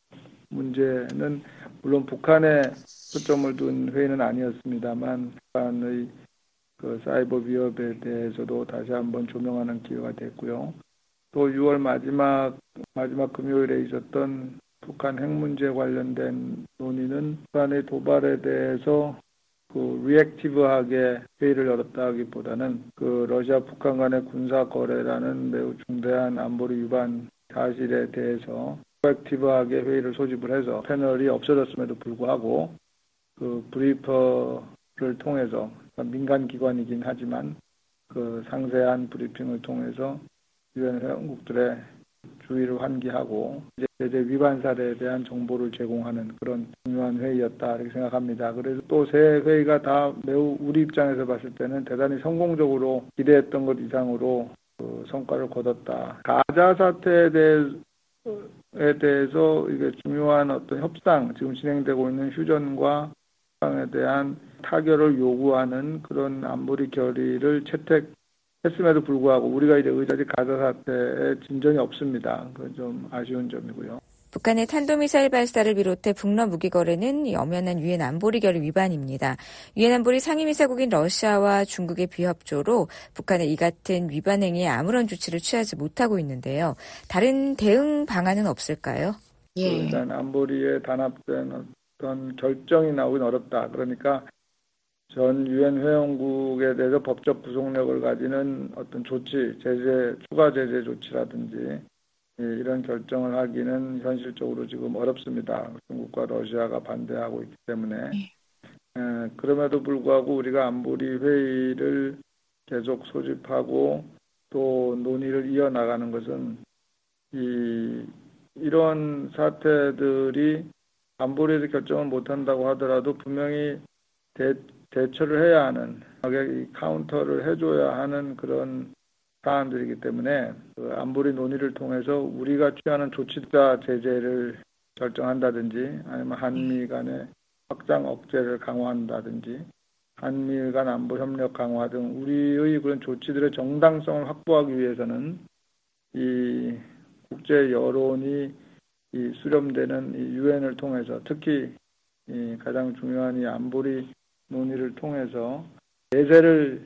문제는 물론 북한에 초점을 둔 회의는 아니었습니다만 북한의 그 사이버 위협에 대해서도 다시 한번 조명하는 기회가 됐고요. 또 유월 마지막 마지막 금요일에 있었던 북한 핵 문제 관련된 논의는 북한의 도발에 대해서 그 리액티브하게 회의를 열었다기보다는 그 러시아 북한 간의 군사 거래라는 매우 중대한 안보리 위반 사실에 대해서 프로액티브하게 회의를 소집을 해서 패널이 없어졌음에도 불구하고 그 브리퍼를 통해서 민간 기관이긴 하지만 그 상세한 브리핑을 통해서 유엔 회원국들의 주의를 환기하고 이제 제재 위반 사례에 대한 정보를 제공하는 그런 중요한 회의였다 이렇게 생각합니다. 그래서 또 세 회의가 다 매우 우리 입장에서 봤을 때는 대단히 성공적으로 기대했던 것 이상으로 그 성과를 거뒀다. 가자 사태에 대해서 에 대해서 이게 중요한 어떤 협상, 지금 진행되고 있는 휴전과 협상에 대한 타결을 요구하는 그런 안보리 결의를 채택했음에도 불구하고 우리가 이제 의자지 가자 사태에 진전이 없습니다. 그건 좀 아쉬운 점이고요. 북한의 탄도미사일 발사를 비롯해 북러 무기 거래는 엄연한 유엔 안보리 결의 위반입니다. 유엔 안보리 상임이사국인 러시아와 중국의 비협조로 북한의 이 같은 위반 행위에 아무런 조치를 취하지 못하고 있는데요. 다른 대응 방안은 없을까요? 예. 일단 안보리에 단합된 어떤 결정이 나오긴 어렵다. 그러니까 전 유엔 회원국에 대해서 법적 구속력을 가지는 어떤 조치, 제재, 추가 제재 조치라든지 이런 결정을 하기는 현실적으로 지금 어렵습니다. 중국과 러시아가 반대하고 있기 때문에. 에, 그럼에도 불구하고 우리가 안보리 회의를 계속 소집하고 또 논의를 이어나가는 것은 이, 이런 사태들이 안보리에서 결정을 못한다고 하더라도 분명히 대, 대처를 해야 하는, 카운터를 해줘야 하는 그런 사안들이기 때문에 그 안보리 논의를 통해서 우리가 취하는 조치자 제재를 결정한다든지 아니면 한미 간의 확장 억제를 강화한다든지 한미 간 안보 협력 강화 등 우리의 그런 조치들의 정당성을 확보하기 위해서는 이 국제 여론이 이 수렴되는 이 유엔을 통해서 특히 이 가장 중요한 이 안보리 논의를 통해서 제재를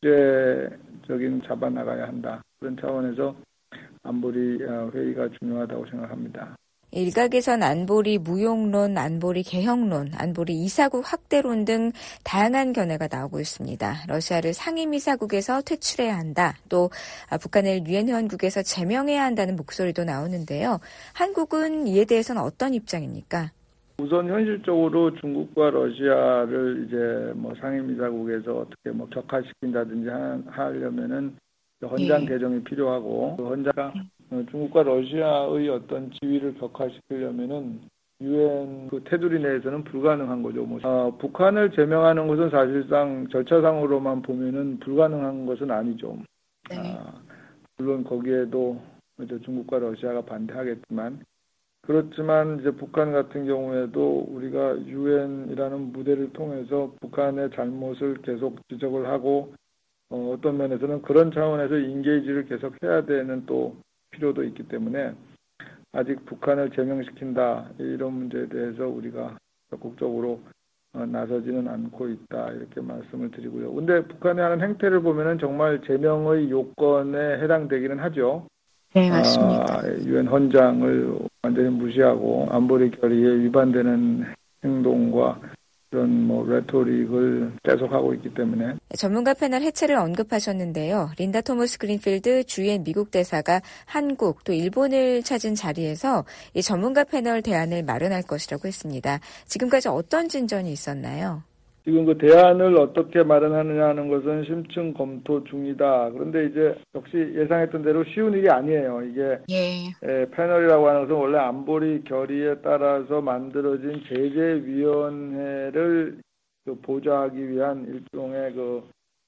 국제적인 잡아나가야 한다. 그런 차원에서 안보리 회의가 중요하다고 생각합니다. 일각에선 안보리 무용론, 안보리 개혁론, 안보리 이사국 확대론 등 다양한 견해가 나오고 있습니다. 러시아를 상임이사국에서 퇴출해야 한다. 또 북한을 유엔 회원국에서 제명해야 한다는 목소리도 나오는데요. 한국은 이에 대해서는 어떤 입장입니까? 우선 현실적으로 중국과 러시아를 이제 뭐 상임이사국에서 어떻게 뭐 격화시킨다든지 하, 하려면은 헌장 네. 개정이 필요하고 그 헌자가 네. 중국과 러시아의 어떤 지위를 격화시키려면은 유엔 그 테두리 내에서는 불가능한 거죠. 뭐 아, 북한을 제명하는 것은 사실상 절차상으로만 보면은 불가능한 것은 아니죠. 네. 아, 물론 거기에도 이제 중국과 러시아가 반대하겠지만. 그렇지만 이제 북한 같은 경우에도 우리가 유엔이라는 무대를 통해서 북한의 잘못을 계속 지적을 하고 어, 어떤 면에서는 그런 차원에서 인게이지를 계속 해야 되는 또 필요도 있기 때문에 아직 북한을 제명시킨다 이런 문제에 대해서 우리가 적극적으로 어, 나서지는 않고 있다 이렇게 말씀을 드리고요. 근데 북한이 하는 행태를 보면은 정말 제명의 요건에 해당되기는 하죠. 네, 맞습니다. 유엔 아, 헌장을 완전히 무시하고 안보리 결의에 위반되는 행동과 그런 뭐 레토릭을 계속하고 있기 때문에 전문가 패널 해체를 언급하셨는데요. 린다 토머스 그린필드 주엔 미국 대사가 한국 또 일본을 찾은 자리에서 이 전문가 패널 대안을 마련할 것이라고 했습니다. 지금까지 어떤 진전이 있었나요? 지금 그 대안을 어떻게 마련하느냐 하는 것은 심층 검토 중이다. 그런데 이제 역시 예상했던 대로 쉬운 일이 아니에요. 이게 예. 에, 패널이라고 하는 것은 원래 안보리 결의에 따라서 만들어진 제재위원회를 그 보좌하기 위한 일종의 그,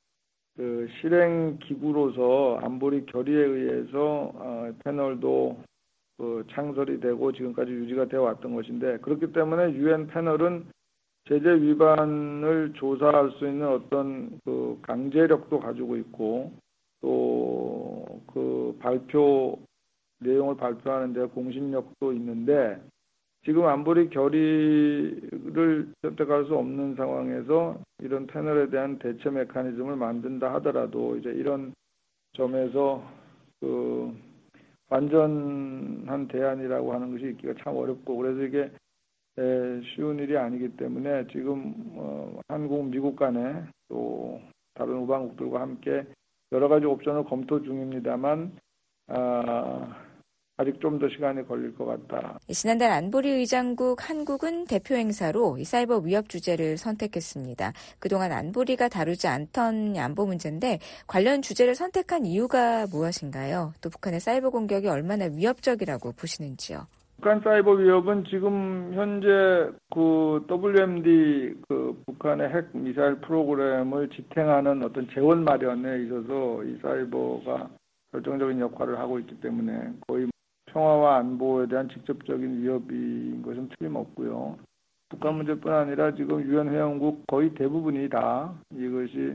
그 실행 기구로서 안보리 결의에 의해서 어, 패널도 그 창설이 되고 지금까지 유지가 되어 왔던 것인데 그렇기 때문에 유엔 패널은 제재 위반을 조사할 수 있는 어떤 그 강제력도 가지고 있고 또 그 발표 내용을 발표하는 데 공신력도 있는데 지금 안보리 결의를 선택할 수 없는 상황에서 이런 패널에 대한 대체 메커니즘을 만든다 하더라도 이제 이런 점에서 그 완전한 대안이라고 하는 것이 있기가 참 어렵고 그래서 이게 에, 쉬운 일이 아니기 때문에 지금 어, 한국, 미국 간에 또 다른 우방국들과 함께 여러 가지 옵션을 검토 중입니다만 아, 아직 좀 더 시간이 걸릴 것 같다. 지난달 안보리 의장국 한국은 대표 행사로 이 사이버 위협 주제를 선택했습니다. 그동안 안보리가 다루지 않던 안보 문제인데 관련 주제를 선택한 이유가 무엇인가요? 또 북한의 사이버 공격이 얼마나 위협적이라고 보시는지요? 북한 사이버 위협은 지금 현재 그 더블유엠디 그 북한의 핵 미사일 프로그램을 지탱하는 어떤 재원 마련에 있어서 이 사이버가 결정적인 역할을 하고 있기 때문에 거의 평화와 안보에 대한 직접적인 위협인 것은 틀림없고요. 북한 문제뿐 아니라 지금 유엔 회원국 거의 대부분이 다 이것이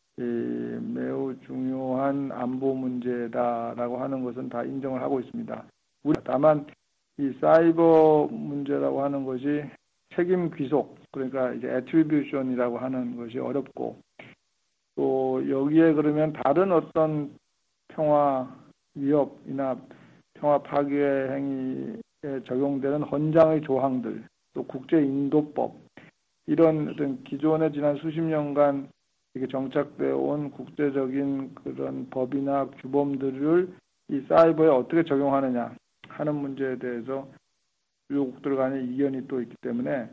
매우 중요한 안보 문제다라고 하는 것은 다 인정을 하고 있습니다. 다만 이 사이버 문제라고 하는 것이 책임 귀속, 그러니까 이제 애트리뷰션이라고 하는 것이 어렵고, 또 여기에 그러면 다른 어떤 평화 위협이나 평화 파괴 행위에 적용되는 헌장의 조항들, 또 국제 인도법, 이런 어떤 기존에 지난 수십 년간 이게 정착되어 온 국제적인 그런 법이나 규범들을 이 사이버에 어떻게 적용하느냐 하는 문제에 대해서 주요국들 간의 이견이 또 있기 때문에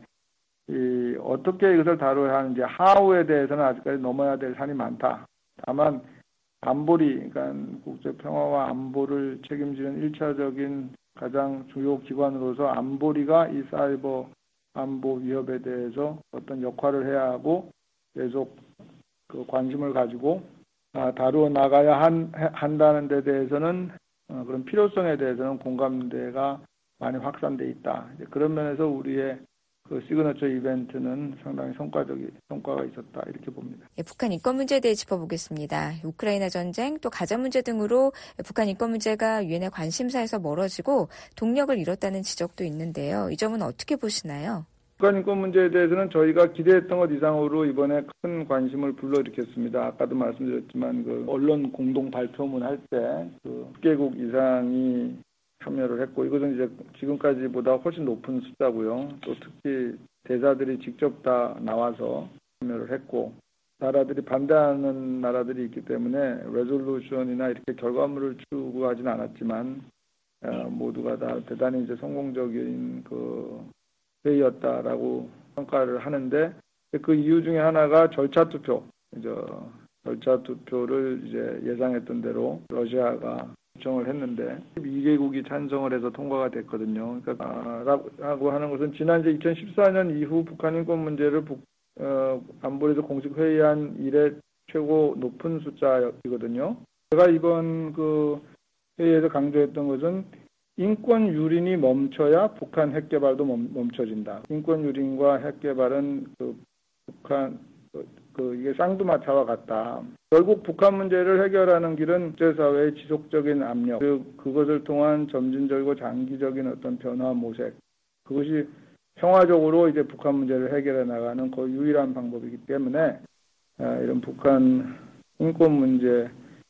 이 어떻게 이것을 다뤄야 하는지 하우에 대해서는 아직까지 넘어야 될 산이 많다. 다만 안보리, 그러니까 국제 평화와 안보를 책임지는 일차적인 가장 주요 기관으로서 안보리가 이 사이버 안보 위협에 대해서 어떤 역할을 해야 하고 계속 그 관심을 가지고 다루어 나가야 한, 한다는 데 대해서는 어, 그런 필요성에 대해서는 공감대가 많이 확산돼 있다. 이제 그런 면에서 우리의 그 시그너처 이벤트는 상당히 성과적인 성과가 있었다 이렇게 봅니다. 예, 북한 인권 문제에 대해 짚어보겠습니다. 우크라이나 전쟁 또 가자 문제 등으로 북한 인권 문제가 유엔의 관심사에서 멀어지고 동력을 잃었다는 지적도 있는데요. 이 점은 어떻게 보시나요? 북한 인권 문제에 대해서는 저희가 기대했던 것 이상으로 이번에 큰 관심을 불러일으켰습니다. 아까도 말씀드렸지만 그 언론 공동 발표문 할 때 그 십 개국 이상이 참여를 했고, 이것은 이제 지금까지보다 훨씬 높은 숫자고요. 또 특히 대사들이 직접 다 나와서 참여를 했고, 나라들이 반대하는 나라들이 있기 때문에 레졸루션이나 이렇게 결과물을 추구하지는 않았지만 어, 모두가 다 대단히 이제 성공적인 그 회의였다라고 평가를 하는데, 그 이유 중에 하나가 절차 투표, 이제 절차 투표를 이제 예상했던 대로 러시아가 요청을 했는데 이 개국이 찬성을 해서 통과가 됐거든요. 그러니까 아, 라고 하는 것은 지난 이제 이천십사 년 이후 북한 인권 문제를 북, 어, 안보리에서 공식 회의한 이래 최고 높은 숫자이거든요. 제가 이번 그 회의에서 강조했던 것은 인권 유린이 멈춰야 북한 핵 개발도 멈춰진다. 인권 유린과 핵 개발은 그 북한 그, 그 이게 쌍두마차와 같다. 결국 북한 문제를 해결하는 길은 국제사회의 지속적인 압력, 즉 그것을 통한 점진적이고 장기적인 어떤 변화 모색, 그것이 평화적으로 이제 북한 문제를 해결해 나가는 거의 유일한 방법이기 때문에 이런 북한 인권 문제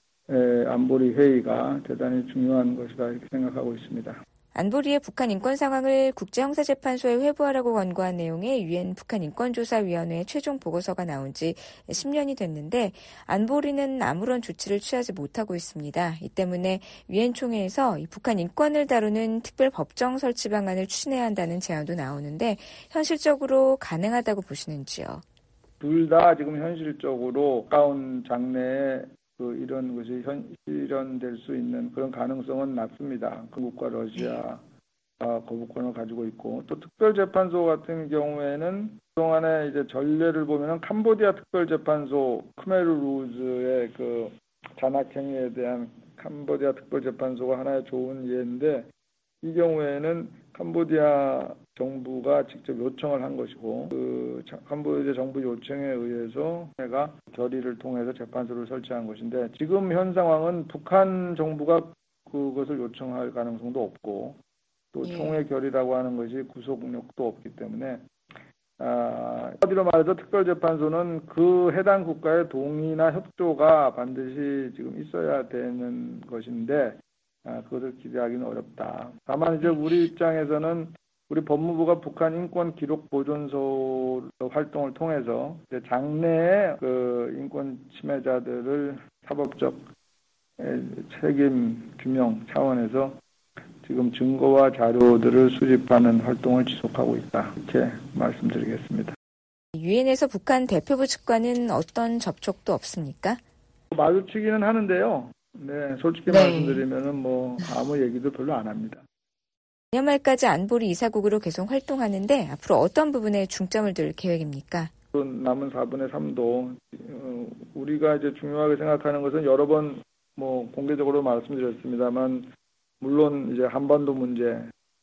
안보리 회의가 대단히 중요한 것이다 이렇게 생각하고 있습니다. 안보리의 북한 인권 상황을 국제형사재판소에 회부하라고 권고한 내용의 유엔 북한인권조사위원회 최종 보고서가 나온 지 십 년이 됐는데 안보리는 아무런 조치를 취하지 못하고 있습니다. 이 때문에 유엔 총회에서 이 북한 인권을 다루는 특별 법정 설치 방안을 추진해야 한다는 제안도 나오는데 현실적으로 가능하다고 보시는지요? 둘 다 지금 현실적으로 가까운 장래에 그 이런 것이 현, 실현될 수 있는 그런 가능성은 낮습니다. 한국과 러시아가 거부권을 가지고 있고, 또 특별재판소 같은 경우에는 그동안에 이제 전례를 보면은 캄보디아 특별재판소 크메르루즈의 그 잔악행위에 대한 캄보디아 특별재판소가 하나의 좋은 예인데, 이 경우에는 캄보디아 정부가 직접 요청을 한 것이고, 그 캄보디아 정부 요청에 의해서 내가 결의를 통해서 재판소를 설치한 것인데, 지금 현 상황은 북한 정부가 그것을 요청할 가능성도 없고, 또 총회 결의라고 하는 것이 구속력도 없기 때문에 아, 어디로 말해서 특별재판소는 그 해당 국가의 동의나 협조가 반드시 지금 있어야 되는 것인데 아, 그것을 기대하기는 어렵다. 다만 이제 우리 입장에서는 우리 법무부가 북한 인권 기록 보존소 활동을 통해서 이제 장래에 그 인권 침해자들을 사법적 책임 규명 차원에서 지금 증거와 자료들을 수집하는 활동을 지속하고 있다. 이렇게 말씀드리겠습니다. 유엔에서 북한 대표부 측과는 어떤 접촉도 없습니까? 마주치기는 하는데요. 네, 솔직히 네. 말씀드리면은 뭐 아무 얘기도 별로 안 합니다. 내년 말까지 안보리 이사국으로 계속 활동하는데 앞으로 어떤 부분에 중점을 둘 계획입니까? 남은 사분의 삼도 우리가 이제 중요하게 생각하는 것은 여러 번 뭐 공개적으로 말씀드렸습니다만 물론 이제 한반도 문제에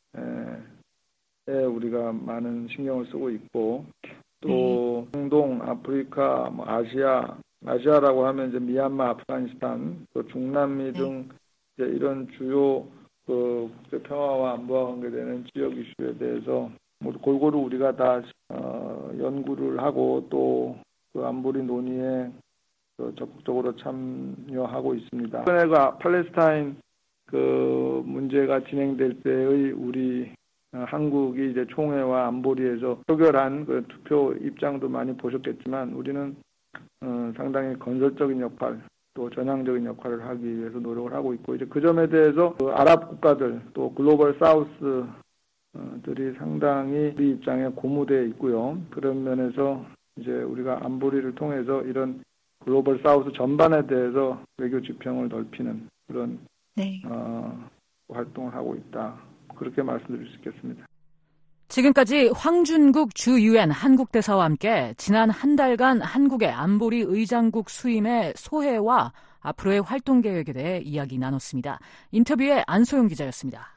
우리가 많은 신경을 쓰고 있고 또 중동, 아프리카, 뭐 아시아, 아시아라고 하면 이제 미얀마, 아프가니스탄, 또 중남미 등 이제 이런 주요 그 국제 평화와 안보와 관계되는 지역 이슈에 대해서 모두 골고루 우리가 다 어, 연구를 하고 또 그 안보리 논의에 그 적극적으로 참여하고 있습니다. 이번에 그 팔레스타인 그 문제가 진행될 때의 우리 어, 한국이 이제 총회와 안보리에서 표결한 그 투표 입장도 많이 보셨겠지만 우리는 어, 상당히 건설적인 역할 또 전향적인 역할을 하기 위해서 노력을 하고 있고 이제 그 점에 대해서 그 아랍 국가들 또 글로벌 사우스들이 상당히 우리 입장에 고무되어 있고요. 그런 면에서 이제 우리가 안보리를 통해서 이런 글로벌 사우스 전반에 대해서 외교 지평을 넓히는 그런 네. 어, 활동을 하고 있다. 그렇게 말씀드릴 수 있겠습니다. 지금까지 황준국 주 유엔 한국대사와 함께 지난 한 달간 한국의 안보리 의장국 수임의 소회와 앞으로의 활동 계획에 대해 이야기 나눴습니다. 인터뷰에 안소영 기자였습니다.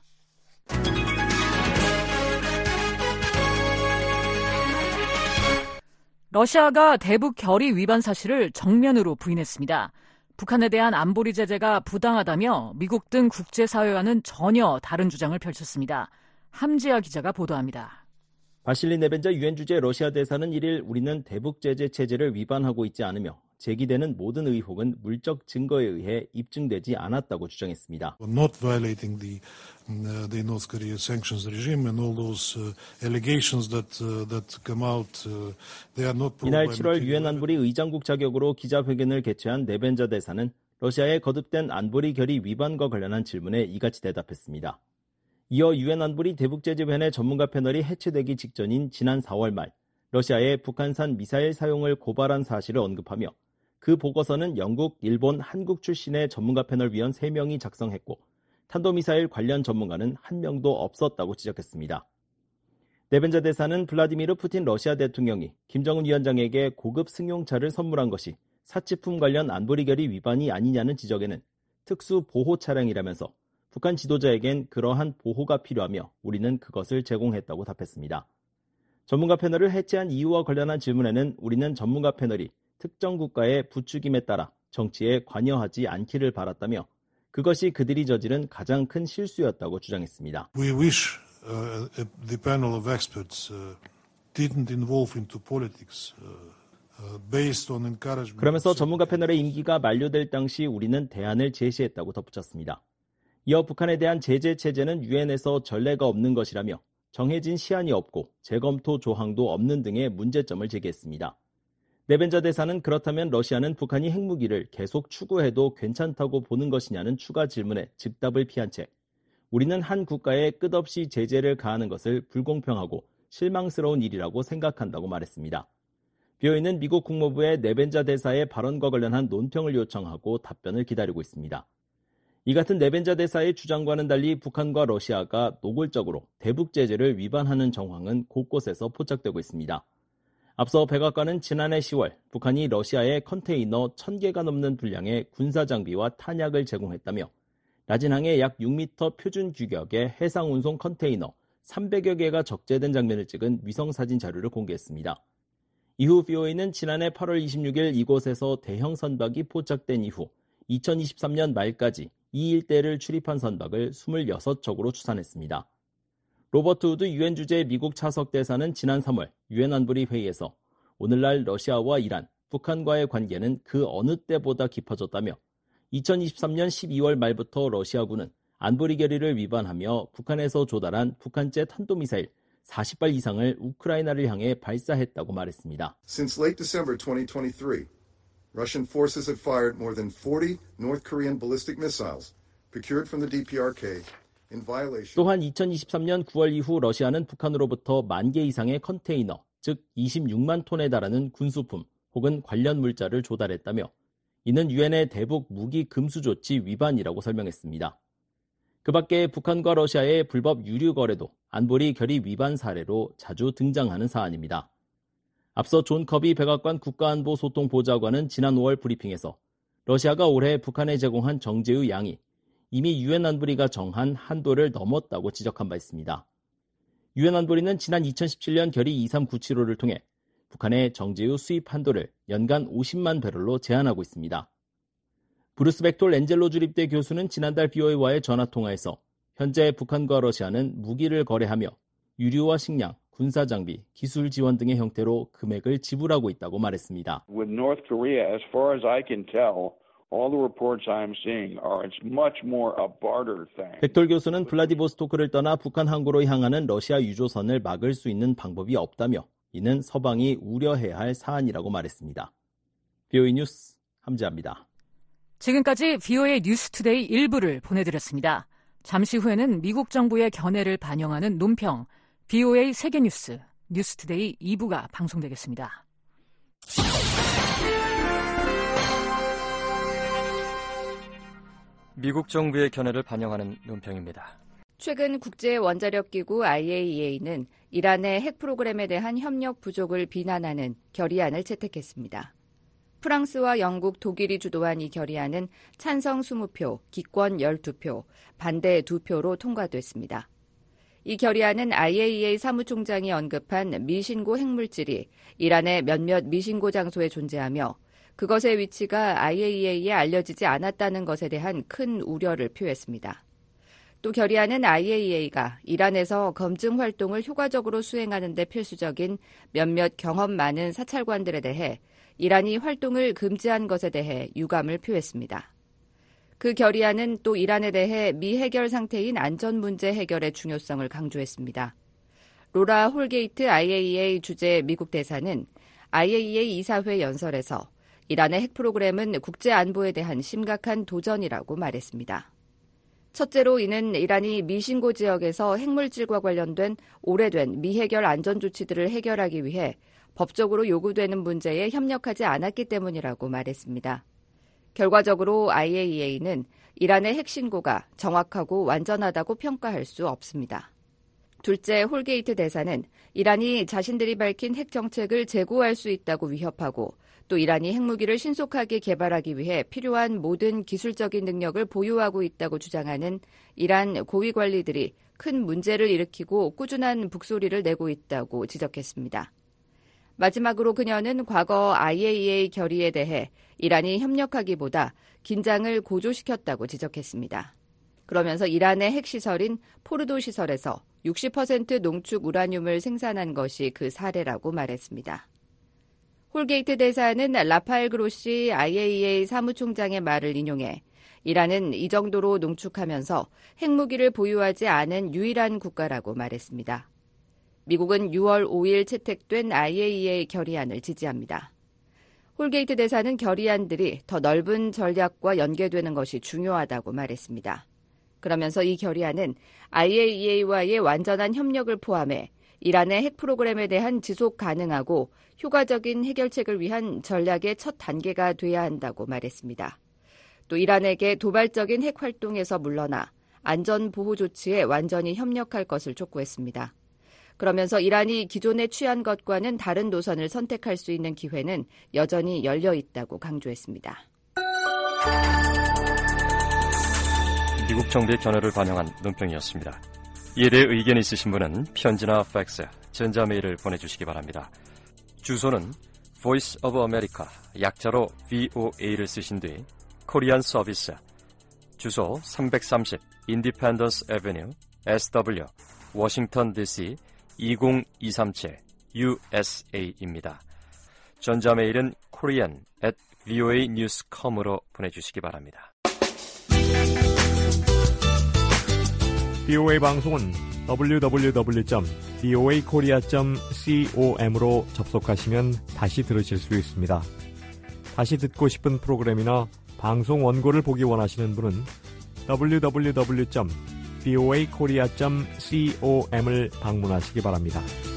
러시아가 대북 결의 위반 사실을 정면으로 부인했습니다. 북한에 대한 안보리 제재가 부당하다며 미국 등 국제사회와는 전혀 다른 주장을 펼쳤습니다. 함지아 기자가 보도합니다. 바실리 네벤자 유엔 주재 러시아 대사는 일 일 우리는 대북 제재 체제를 위반하고 있지 않으며 제기되는 모든 의혹은 물적 증거에 의해 입증되지 않았다고 주장했습니다. Not violating the the North Korea sanctions regime and all those allegations that that come out, they are not. 이날 칠월 유엔 안보리 의장국 자격으로 기자회견을 개최한 네벤자 대사는 러시아의 거듭된 안보리 결의 위반과 관련한 질문에 이같이 대답했습니다. 이어 유엔 안보리 대북제재위원회 전문가 패널이 해체되기 직전인 지난 사월 말 러시아의 북한산 미사일 사용을 고발한 사실을 언급하며 그 보고서는 영국, 일본, 한국 출신의 전문가 패널 위원 세 명이 작성했고 탄도미사일 관련 전문가는 한 명도 없었다고 지적했습니다. 네벤자 대사는 블라디미르 푸틴 러시아 대통령이 김정은 위원장에게 고급 승용차를 선물한 것이 사치품 관련 안보리 결의 위반이 아니냐는 지적에는 특수 보호 차량이라면서 북한 지도자에겐 그러한 보호가 필요하며 우리는 그것을 제공했다고 답했습니다. 전문가 패널을 해체한 이유와 관련한 질문에는 우리는 전문가 패널이 특정 국가의 부추김에 따라 정치에 관여하지 않기를 바랐다며 그것이 그들이 저지른 가장 큰 실수였다고 주장했습니다. We wish uh, the panel of experts uh, didn't involve into politics. Uh, based on encouragement. 그러면서 전문가 패널의 임기가 만료될 당시 우리는 대안을 제시했다고 덧붙였습니다. 이어 북한에 대한 제재 체제는 유엔에서 전례가 없는 것이라며 정해진 시한이 없고 재검토 조항도 없는 등의 문제점을 제기했습니다. 네벤자 대사는 그렇다면 러시아는 북한이 핵무기를 계속 추구해도 괜찮다고 보는 것이냐는 추가 질문에 즉답을 피한 채 우리는 한 국가에 끝없이 제재를 가하는 것을 불공평하고 실망스러운 일이라고 생각한다고 말했습니다. 비오이는 미국 국무부의 네벤자 대사의 발언과 관련한 논평을 요청하고 답변을 기다리고 있습니다. 이 같은 네벤자 대사의 주장과는 달리 북한과 러시아가 노골적으로 대북 제재를 위반하는 정황은 곳곳에서 포착되고 있습니다. 앞서 백악관은 지난해 시월 북한이 러시아에 컨테이너 천 개가 넘는 분량의 군사장비와 탄약을 제공했다며 낮은 항에 약 육 미터 표준 규격의 해상 운송 컨테이너 삼백여 개가 적재된 장면을 찍은 위성사진 자료를 공개했습니다. 이후 비오이는 지난해 팔월 이십육일 이곳에서 대형 선박이 포착된 이후 이천이십삼 년 말까지 이 일대를 출입한 선박을 이십육 척으로 추산했습니다. 로버트 우드 유엔 주재 미국 차석 대사는 지난 삼월 유엔 안보리 회의에서 오늘날 러시아와 이란, 북한과의 관계는 그 어느 때보다 깊어졌다며 이천이십삼 년 십이월 말부터 러시아군은 안보리 결의를 위반하며 북한에서 조달한 북한제 탄도미사일 사십 발 이상을 우크라이나를 향해 발사했다고 말했습니다. Since late December twenty twenty-three, Russian forces have fired more than forty North Korean ballistic missiles procured from the D P R K 또한 이천이십삼 년 구월 이후 러시아는 북한으로부터 만 개 이상의 컨테이너, 즉 이십육만 톤에 달하는 군수품 혹은 관련 물자를 조달했다며 이는 유엔의 대북 무기 금수 조치 위반이라고 설명했습니다. 그 밖에 북한과 러시아의 불법 유류 거래도 안보리 결의 위반 사례로 자주 등장하는 사안입니다. 앞서 존 커비 백악관 국가안보소통보좌관은 지난 오월 브리핑에서 러시아가 올해 북한에 제공한 정제유 양이 이미 유엔 안보리가 정한 한도를 넘었다고 지적한 바 있습니다. 유엔 안보리는 지난 이천십칠 년 결의 이삼구칠오를 통해 북한의 정제유 수입 한도를 연간 오십만 배럴로 제한하고 있습니다. 브루스 벡톨 엔젤로 주립대 교수는 지난달 비오에이와의 전화통화에서 현재 북한과 러시아는 무기를 거래하며 유류와 식량, 군사장비, 기술 지원 등의 형태로 금액을 지불하고 있다고 말했습니다. With North Korea, as far as I can tell, all the reports I'm seeing are it's much more a barter thing. 벡톨 교수는 블라디보스토크를 떠나 북한 항구로 향하는 러시아 유조선을 막을 수 있는 방법이 없다며 이는 서방이 우려해야 할 사안이라고 말했습니다. 비오에이 뉴스 함지아입니다. 지금까지 비오에이 뉴스투데이 일부를 보내드렸습니다. 잠시 후에는 미국 정부의 견해를 반영하는 논평, 비오에이 세계뉴스, 뉴스투데이 이 부가 방송되겠습니다. 미국 정부의 견해를 반영하는 논평입니다. 최근 국제원자력기구 아이에이이에이는 이란의 핵 프로그램에 대한 협력 부족을 비난하는 결의안을 채택했습니다. 프랑스와 영국, 독일이 주도한 이 결의안은 찬성 이십 표, 기권 십이 표, 반대 이 표로 통과됐습니다. 이 결의안은 아이에이이에이 사무총장이 언급한 미신고 핵물질이 이란의 몇몇 미신고 장소에 존재하며 그것의 위치가 아이에이이에이에 알려지지 않았다는 것에 대한 큰 우려를 표했습니다. 또 결의안은 아이에이이에이가 이란에서 검증 활동을 효과적으로 수행하는 데 필수적인 몇몇 경험 많은 사찰관들에 대해 이란이 활동을 금지한 것에 대해 유감을 표했습니다. 그 결의안은 또 이란에 대해 미해결 상태인 안전 문제 해결의 중요성을 강조했습니다. 로라 홀게이트 아이에이이에이 주재 미국 대사는 아이에이이에이 이사회 연설에서 이란의 핵 프로그램은 국제 안보에 대한 심각한 도전이라고 말했습니다. 첫째로 이는 이란이 미신고 지역에서 핵물질과 관련된 오래된 미해결 안전 조치들을 해결하기 위해 법적으로 요구되는 문제에 협력하지 않았기 때문이라고 말했습니다. 결과적으로 아이에이이에이는 이란의 핵 신고가 정확하고 완전하다고 평가할 수 없습니다. 둘째, 홀게이트 대사는 이란이 자신들이 밝힌 핵 정책을 재고할 수 있다고 위협하고 또 이란이 핵무기를 신속하게 개발하기 위해 필요한 모든 기술적인 능력을 보유하고 있다고 주장하는 이란 고위 관리들이 큰 문제를 일으키고 꾸준한 북소리를 내고 있다고 지적했습니다. 마지막으로 그녀는 과거 아이에이이에이 결의에 대해 이란이 협력하기보다 긴장을 고조시켰다고 지적했습니다. 그러면서 이란의 핵시설인 포르도 시설에서 육십 퍼센트 농축 우라늄을 생산한 것이 그 사례라고 말했습니다. 홀게이트 대사는 라파엘 그로시 아이에이이에이 사무총장의 말을 인용해 이란은 이 정도로 농축하면서 핵무기를 보유하지 않은 유일한 국가라고 말했습니다. 미국은 유월 오일 채택된 아이에이이에이 결의안을 지지합니다. 홀게이트 대사는 결의안들이 더 넓은 전략과 연계되는 것이 중요하다고 말했습니다. 그러면서 이 결의안은 아이에이이에이와의 완전한 협력을 포함해 이란의 핵 프로그램에 대한 지속 가능하고 효과적인 해결책을 위한 전략의 첫 단계가 돼야 한다고 말했습니다. 또 이란에게 도발적인 핵 활동에서 물러나 안전 보호 조치에 완전히 협력할 것을 촉구했습니다. 그러면서 이란이 기존에 취한 것과는 다른 노선을 선택할 수 있는 기회는 여전히 열려 있다고 강조했습니다. 미국 정부의 견해를 반영한 논평이었습니다. 이에 대해 의견이 있으신 분은 편지나 팩스, 전자메일을 보내주시기 바랍니다. 주소는 Voice of America, 약자로 브이오에이를 쓰신 뒤 코리안 서비스, 주소 삼백삼십 Independence Avenue, 에스더블유, 워싱턴 디씨 이공이삼칠 유에스에이입니다. 전자메일은 korean at voa news dot com으로 보내주시기 바랍니다. 비오에이 방송은 더블유 더블유 더블유 점 비오에이 코리아 점 com으로 접속하시면 다시 들으실 수 있습니다. 다시 듣고 싶은 프로그램이나 방송 원고를 보기 원하시는 분은 더블유 더블유 더블유 점 브이오에이 코리아 닷 씨오엠을 방문하시기 바랍니다.